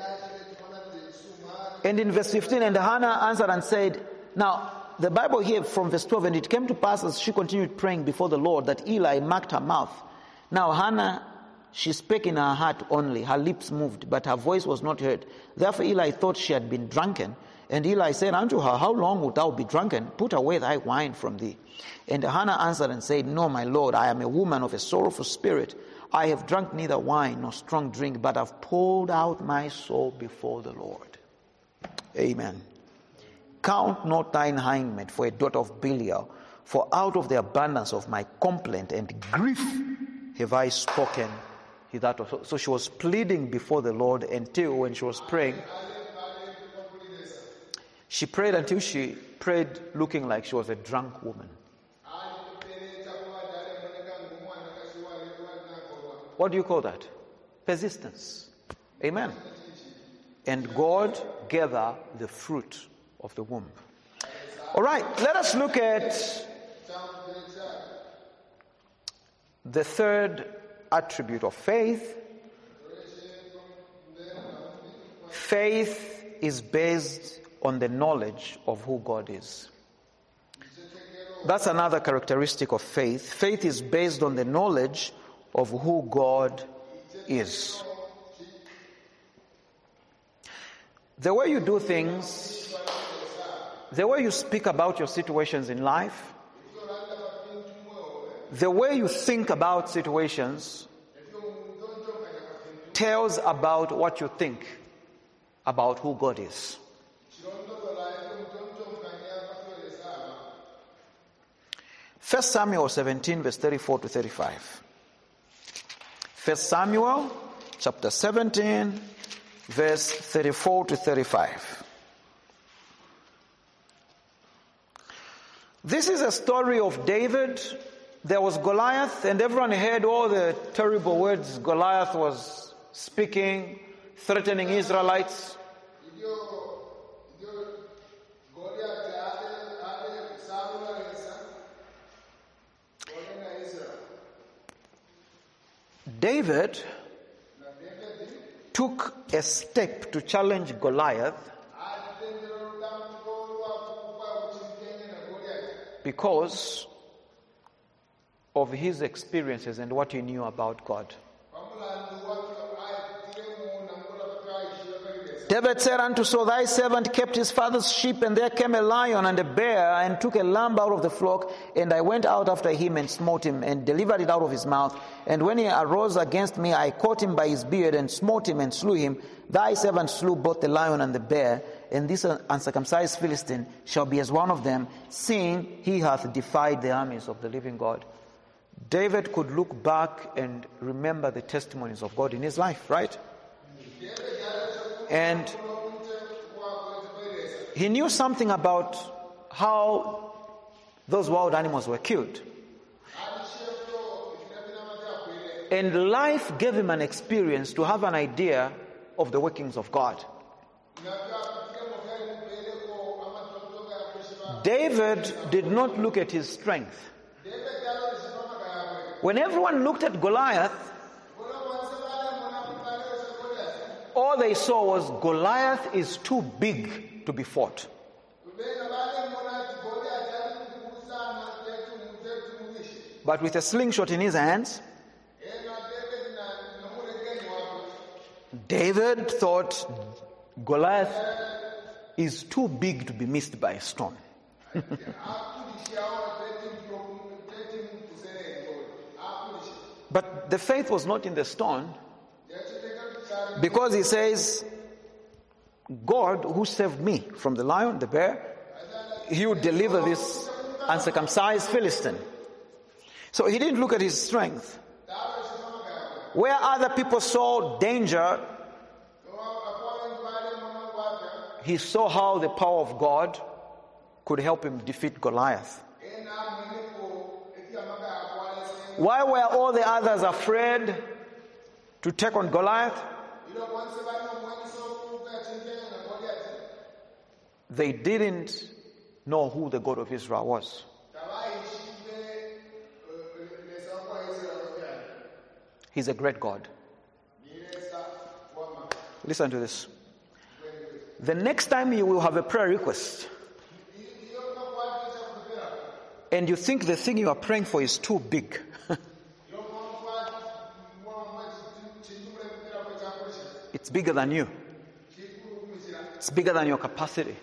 And in verse fifteen, and Hannah answered and said, now, the Bible here from verse twelve, and it came to pass as she continued praying before the Lord that Eli marked her mouth. Now Hannah, she spake in her heart only, her lips moved, but her voice was not heard. Therefore Eli thought she had been drunken. And Eli said unto her, how long wilt thou be drunken? Put away thy wine from thee. And Hannah answered and said, no, my Lord, I am a woman of a sorrowful spirit. I have drunk neither wine nor strong drink, but have poured out my soul before the Lord. Amen. Count not thine handmaid for a daughter of Belial, for out of the abundance of my complaint and grief have I spoken hitherto. So she was pleading before the Lord until when she was praying, she prayed until she prayed looking like she was a drunk woman. What do you call that? Persistence. Amen. And God gave her the fruit of the womb. All right, let us look at the third attribute of faith. Faith is based on the knowledge of who God is. That's another characteristic of faith. Faith is based on the knowledge of who God is. The way you do things, the way you speak about your situations in life, the way you think about situations tells about what you think about who God is. First Samuel seventeen, verse thirty-four to thirty-five. First Samuel chapter seventeen, verse thirty-four to thirty-five. This is a story of David. There was Goliath, and everyone heard all the terrible words Goliath was speaking, threatening Israelites. David took a step to challenge Goliath because of his experiences and what he knew about God. David said unto Saul, thy servant kept his father's sheep, and there came a lion and a bear, and took a lamb out of the flock, and I went out after him and smote him, and delivered it out of his mouth. And when he arose against me, I caught him by his beard, and smote him, and slew him. Thy servant slew both the lion and the bear, and this uncircumcised Philistine shall be as one of them, seeing he hath defied the armies of the living God. David could look back and remember the testimonies of God in his life, right? And he knew something about how those wild animals were killed. And life gave him an experience to have an idea of the workings of God. David did not look at his strength. When everyone looked at Goliath, all they saw was Goliath is too big to be fought. But with a slingshot in his hands, David thought Goliath is too big to be missed by a stone. But the faith was not in the stone, because he says, God who saved me from the lion, the bear, he would deliver this uncircumcised Philistine. So he didn't look at his strength. Where other people saw danger, he saw how the power of God could help him defeat Goliath. Why were all the others afraid to take on Goliath? They didn't know who the God of Israel was. He's a great God. Listen to this. The next time you will have a prayer request and you think the thing you are praying for is too big, it's bigger than you. It's bigger than your capacity.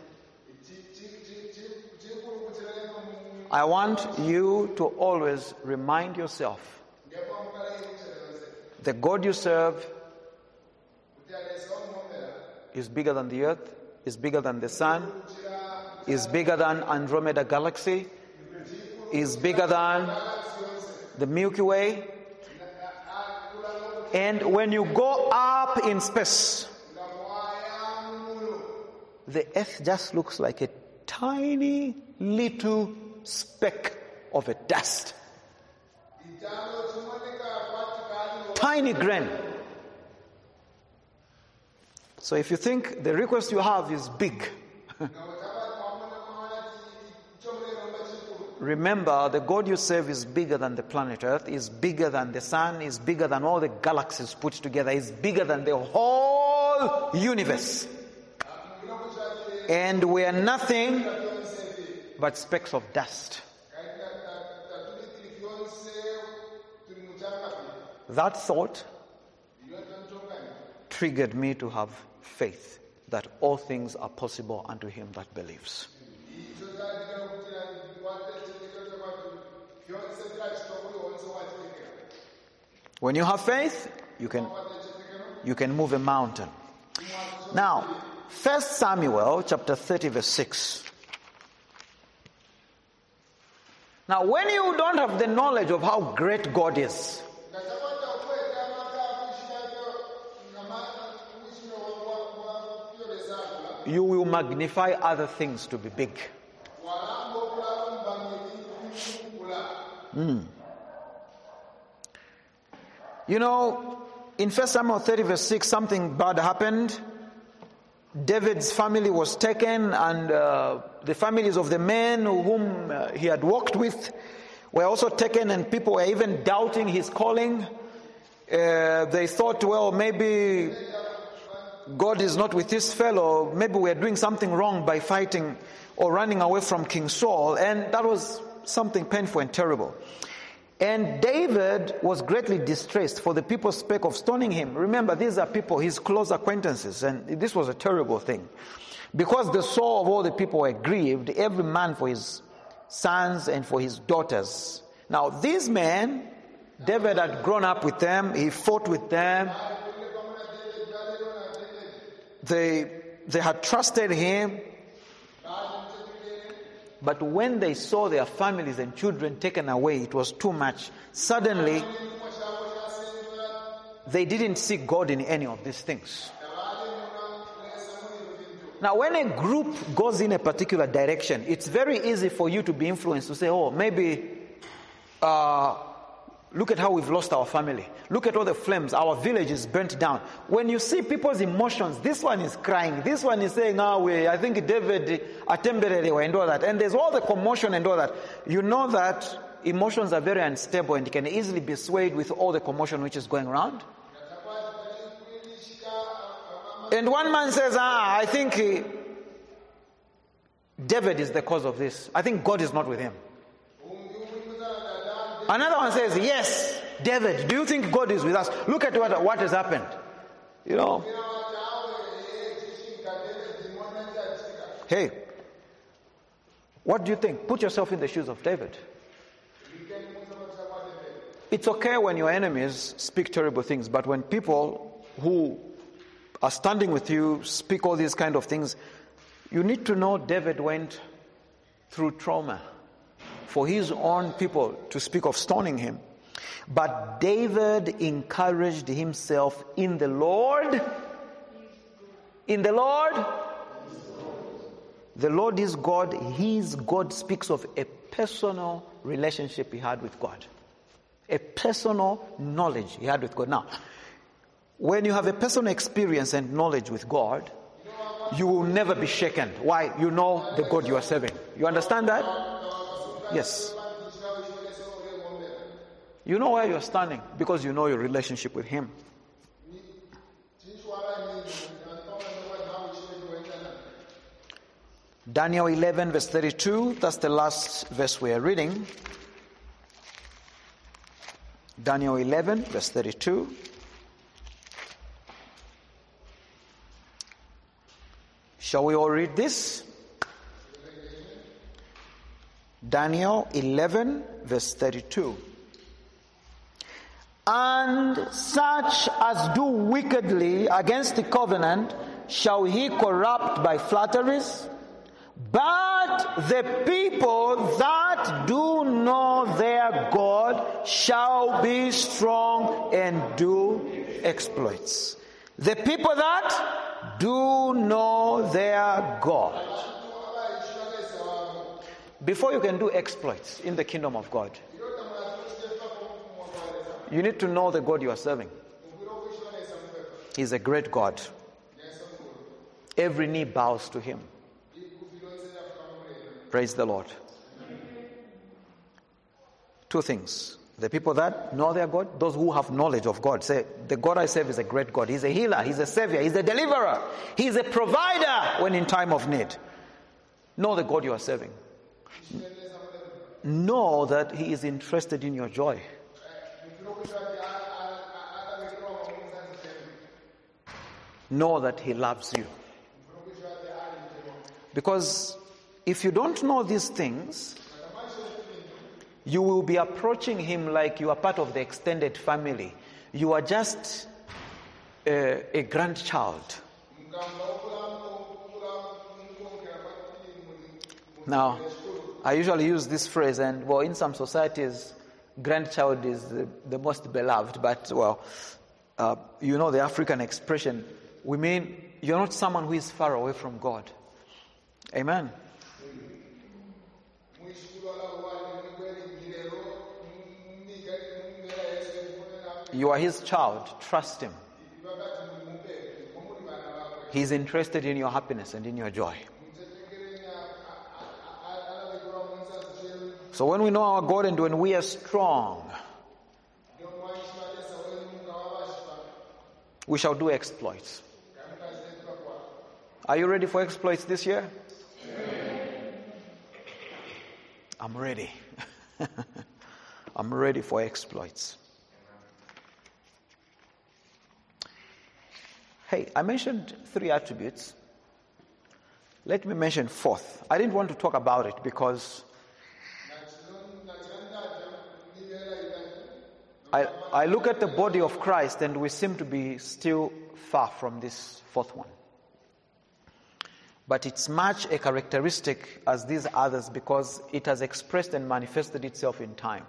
I want you to always remind yourself, the God you serve is bigger than the earth, is bigger than the sun, is bigger than Andromeda galaxy, is bigger than the Milky Way. And when you go up in space, the earth just looks like a tiny little speck of a dust. Tiny grain. So if you think the request you have is big, remember the God you serve is bigger than the planet Earth, is bigger than the sun, is bigger than all the galaxies put together, is bigger than the whole universe. And we are nothing but specks of dust. That thought triggered me to have faith that all things are possible unto him that believes. When you have faith, you can you can move a mountain. Now, First Samuel chapter thirty verse six. Now, when you don't have the knowledge of how great God is, you will magnify other things to be big. Mm. You know, in First Samuel thirty verse six, something bad happened. David's family was taken, and uh, the families of the men whom uh, he had walked with were also taken, and people were even doubting his calling. Uh, they thought, well, maybe God is not with this fellow. Maybe we are doing something wrong by fighting or running away from King Saul. And that was something painful and terrible. And David was greatly distressed, for the people spake of stoning him. Remember, these are people, his close acquaintances, and this was a terrible thing. Because the soul of all the people were grieved, every man for his sons and for his daughters. Now, these men, David had grown up with them, he fought with them. They, they had trusted him. But when they saw their families and children taken away, it was too much. Suddenly, they didn't see God in any of these things. Now, when a group goes in a particular direction, it's very easy for you to be influenced to say, oh, maybe uh, Look at how we've lost our family. Look at all the flames. Our village is burnt down. When you see people's emotions, this one is crying. This one is saying, oh, we, I think David Atemberere and all that. And there's all the commotion and all that. You know that emotions are very unstable and can easily be swayed with all the commotion which is going around. And one man says, ah, I think uh, David is the cause of this. I think God is not with him. Another one says, yes, David, do you think God is with us? Look at what, what has happened. You know. Hey, what do you think? Put yourself in the shoes of David. It's okay when your enemies speak terrible things, but when people who are standing with you speak all these kind of things, you need to know David went through trauma for his own people to speak of stoning him. But David encouraged himself in the Lord. In the Lord. The Lord is God. His God speaks of a personal relationship he had with God. A personal knowledge he had with God. Now, when you have a personal experience and knowledge with God, you will never be shaken. Why? You know the God you are serving. You understand that? Yes. You know where you're standing because you know your relationship with Him. Daniel eleven verse thirty-two, that's the last verse we are reading. Daniel eleven verse thirty-two. Shall we all read this? Daniel eleven verse thirty-two. And such as do wickedly against the covenant shall he corrupt by flatteries, but the people that do know their God shall be strong and do exploits. The people that do know their God. Before you can do exploits in the kingdom of God, you need to know the God you are serving. He's a great God. Every knee bows to Him. Praise the Lord. Two things. The people that know their God, those who have knowledge of God, say, the God I serve is a great God. He's a healer, He's a savior, He's a deliverer, He's a provider when in time of need. Know the God you are serving. Know that He is interested in your joy. Know that He loves you. Because if you don't know these things, you will be approaching Him like you are part of the extended family. You are just a, a grandchild. Now, I usually use this phrase, and well, in some societies, grandchild is the, the most beloved, but well, uh, you know the African expression, we mean you're not someone who is far away from God. Amen. You are His child. Trust Him. He's interested in your happiness and in your joy. So when we know our God and when we are strong, we shall do exploits. Are you ready for exploits this year? I'm ready. I'm ready for exploits. Hey, I mentioned three attributes. Let me mention fourth. I didn't want to talk about it because I, I look at the body of Christ and we seem to be still far from this fourth one. But it's much a characteristic as these others because it has expressed and manifested itself in time.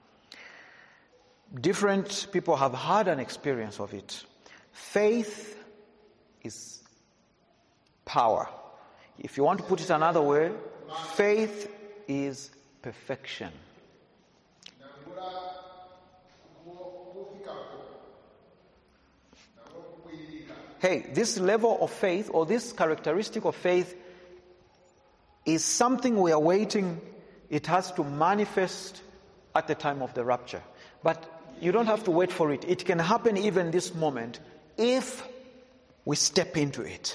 Different people have had an experience of it. Faith is power. If you want to put it another way, faith is perfection. hey, this level of faith or this characteristic of faith is something we are waiting, it has to manifest at the time of the rapture. But you don't have to wait for it. It can happen even this moment if we step into it.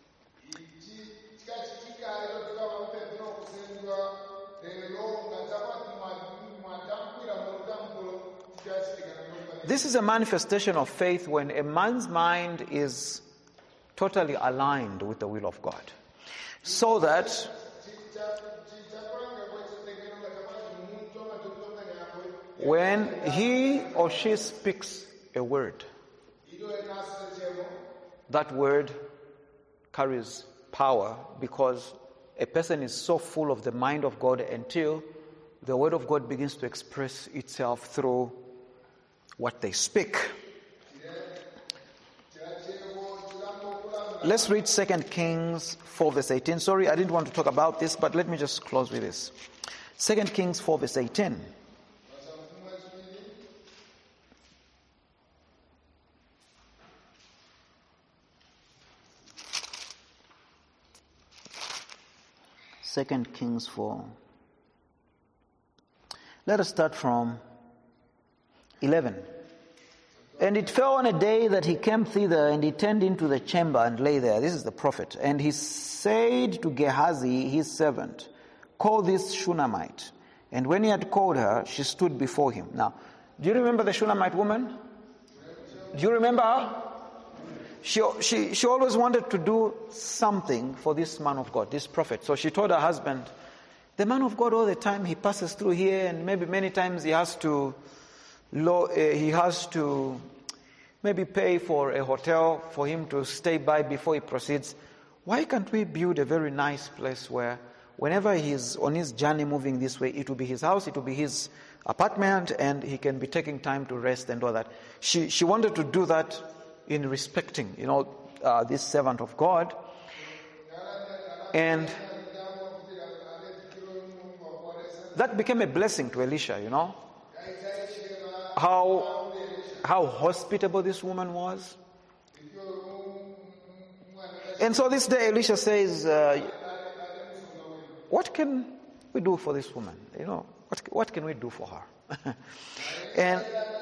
This is a manifestation of faith when a man's mind is totally aligned with the will of God. So that when he or she speaks a word, that word carries power because a person is so full of the mind of God until the word of God begins to express itself through what they speak. Let's read Second Kings four verse eighteen. Sorry, I didn't want to talk about this, but let me just close with this. Second Kings four verse eighteen. Second Kings four. Let us start from eleven. And it fell on a day that he came thither, and he turned into the chamber and lay there. This is the prophet. And he said to Gehazi, his servant, call this Shunammite. And when he had called her, she stood before him. Now, do you remember the Shunammite woman? Do you remember her? She, she, she always wanted to do something for this man of God, this prophet. So she told her husband, the man of God all the time, he passes through here, and maybe many times he has to Low, uh, he has to maybe pay for a hotel for him to stay by before he proceeds. Why can't we build a very nice place where whenever he's on his journey moving this way, it will be his house, it will be his apartment, and he can be taking time to rest and all that. She she wanted to do that in respecting, you know, uh, this servant of God. And that became a blessing to Elisha, you know. How how hospitable this woman was. And so this day Elisha says, uh, what can we do for this woman? You know, what what can we do for her? And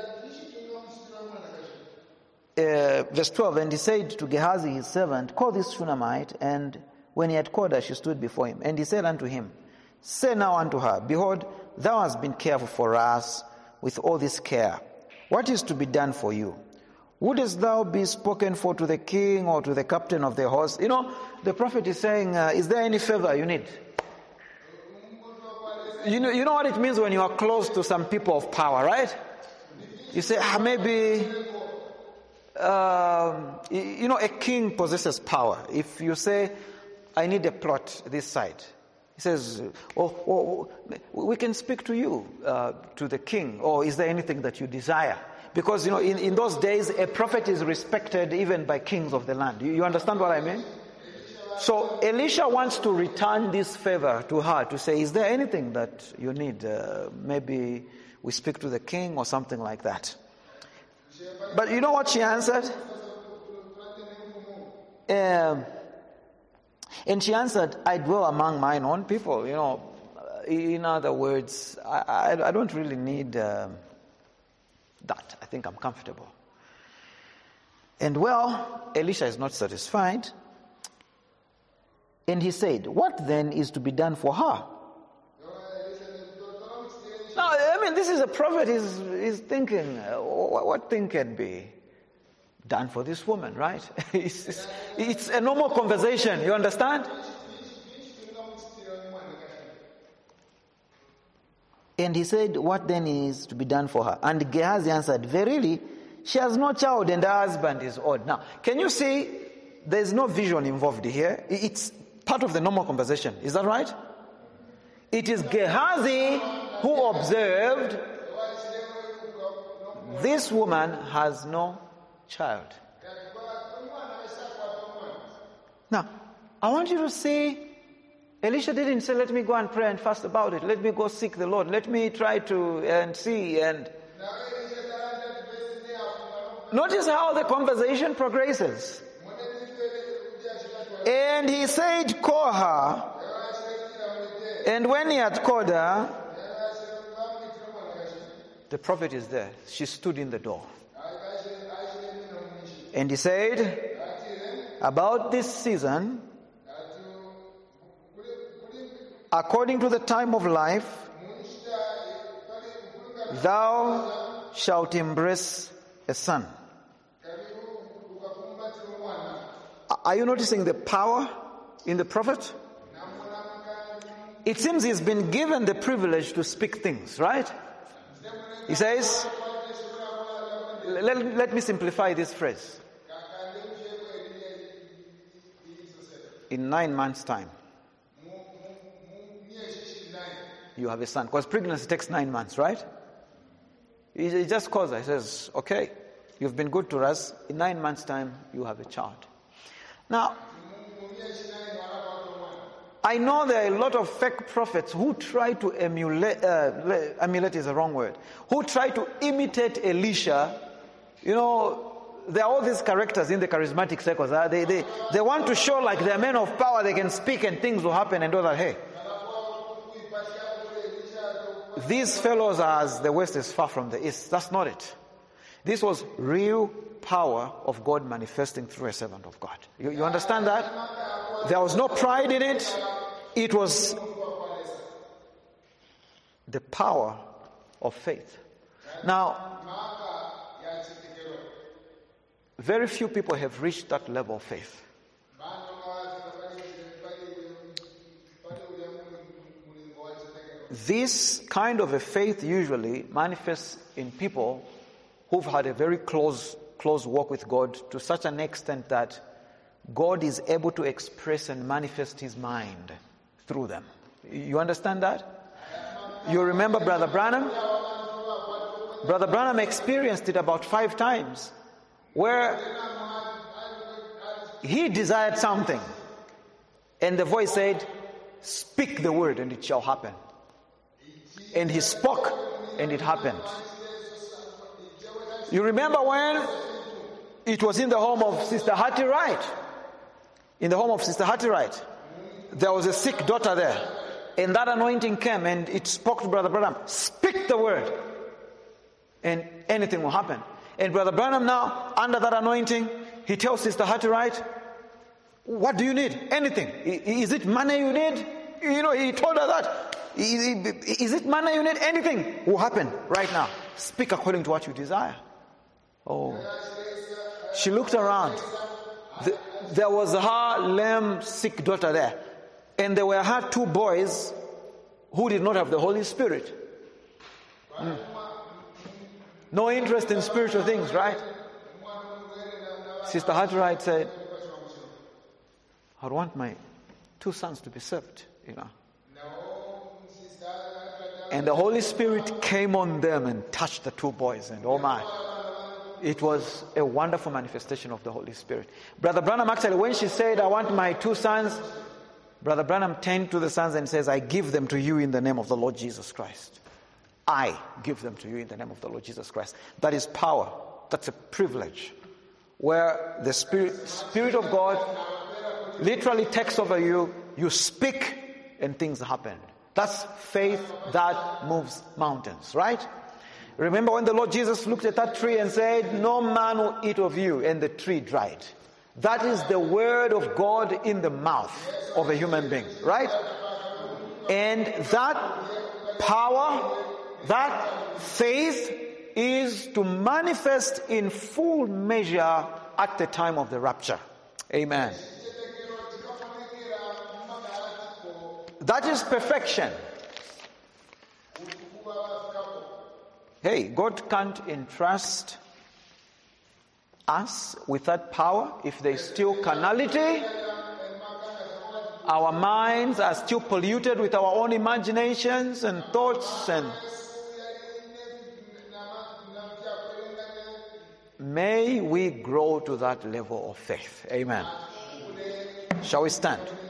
uh, verse twelve, and he said to Gehazi his servant, call this Shunammite. And when he had called her, she stood before him. And he said unto him, say now unto her, behold, thou hast been careful for us with all this care. What is to be done for you? Wouldest thou be spoken for to the king or to the captain of the host? You know, the prophet is saying, uh, is there any favor you need? You know, you know what it means when you are close to some people of power, right? You say, ah, maybe, um, you know, a king possesses power. If you say, I need a plot this side, he says, oh, oh, we can speak to you, uh, to the king, or is there anything that you desire? Because, you know, in, in those days, a prophet is respected even by kings of the land. You, you understand what I mean? So Elisha wants to return this favor to her, to say, is there anything that you need? Uh, maybe we speak to the king or something like that. But you know what she answered? Um... And she answered, I dwell among mine own people. You know, in other words, I, I, I don't really need uh, that. I think I'm comfortable. And well, Elisha is not satisfied. And he said, what then is to be done for her? Now, I mean, this is a prophet. He's, he's thinking, uh, what, what thing can be done for this woman, right? it's, it's, it's a normal conversation, you understand? And he said, what then is to be done for her? And Gehazi answered, verily, she has no child and her husband is old. Now, can you see there's no vision involved here? It's part of the normal conversation. Is that right? It is Gehazi who observed this woman has no child. Now, I want you to see, Elisha didn't say, let me go and pray and fast about it. Let me go seek the Lord. Let me try to and see. And notice how the conversation progresses. And he said, call her. And when he had called her, the prophet is there. She stood in the door. And he said, about this season, according to the time of life, thou shalt embrace a son. Are you noticing the power in the prophet? It seems he's been given the privilege to speak things, right? He says, let, let me simplify this phrase. In nine months' time, you have a son. Because pregnancy takes nine months, right? He, he just calls her. He says, okay, you've been good to us. In nine months' time, you have a child. Now, I know there are a lot of fake prophets who try to emulate, uh, emulate is the wrong word, who try to imitate Elisha. You know, there are all these characters in the charismatic circles. Uh, they, they, they want to show like they're men of power, they can speak and things will happen and all that. Hey, these fellows are as the west is far from the east. That's not it. This was real power of God manifesting through a servant of God. You, you understand that? There was no pride in it. It was the power of faith. Now, very few people have reached that level of faith. This kind of a faith usually manifests in people who've had a very close, close walk with God to such an extent that God is able to express and manifest his mind through them. You understand that? You remember Brother Branham? Brother Branham experienced it about five times where he desired something and the voice said, speak the word and it shall happen. And he spoke and it happened. You remember when it was in the home of Sister Hattie Wright? In the home of Sister Hattie Wright, there was a sick daughter there. And that anointing came and it spoke to Brother Branham. Speak the word. And anything will happen. And Brother Branham now, under that anointing, he tells Sister Hattie Wright, what do you need? Anything. Is it money you need? You know, he told her that. Is it money you need? Anything will happen right now. Speak according to what you desire. Oh. She looked around. The, there was her lame, sick daughter there. And there were her two boys who did not have the Holy Spirit. Mm. No interest in spiritual things, right? Sister Hattie Wright said, I want my two sons to be saved, you know. And the Holy Spirit came on them and touched the two boys, and oh my, it was a wonderful manifestation of the Holy Spirit. Brother Branham actually, when she said, I want my two sons, Brother Branham turned to the sons and says, I give them to you in the name of the Lord Jesus Christ. I give them to you in the name of the Lord Jesus Christ. That is power. That's a privilege. Where the Spirit, Spirit of God literally takes over you, you speak and things happen. That's faith that moves mountains, right? Remember when the Lord Jesus looked at that tree and said, no man will eat of you, and the tree dried. That is the word of God in the mouth of a human being, right? And that power, that faith is to manifest in full measure at the time of the rapture. Amen. That is perfection. Hey, God can't entrust us with that power if there's still carnality. Our minds are still polluted with our own imaginations and thoughts, and may we grow to that level of faith. Amen. Shall we stand?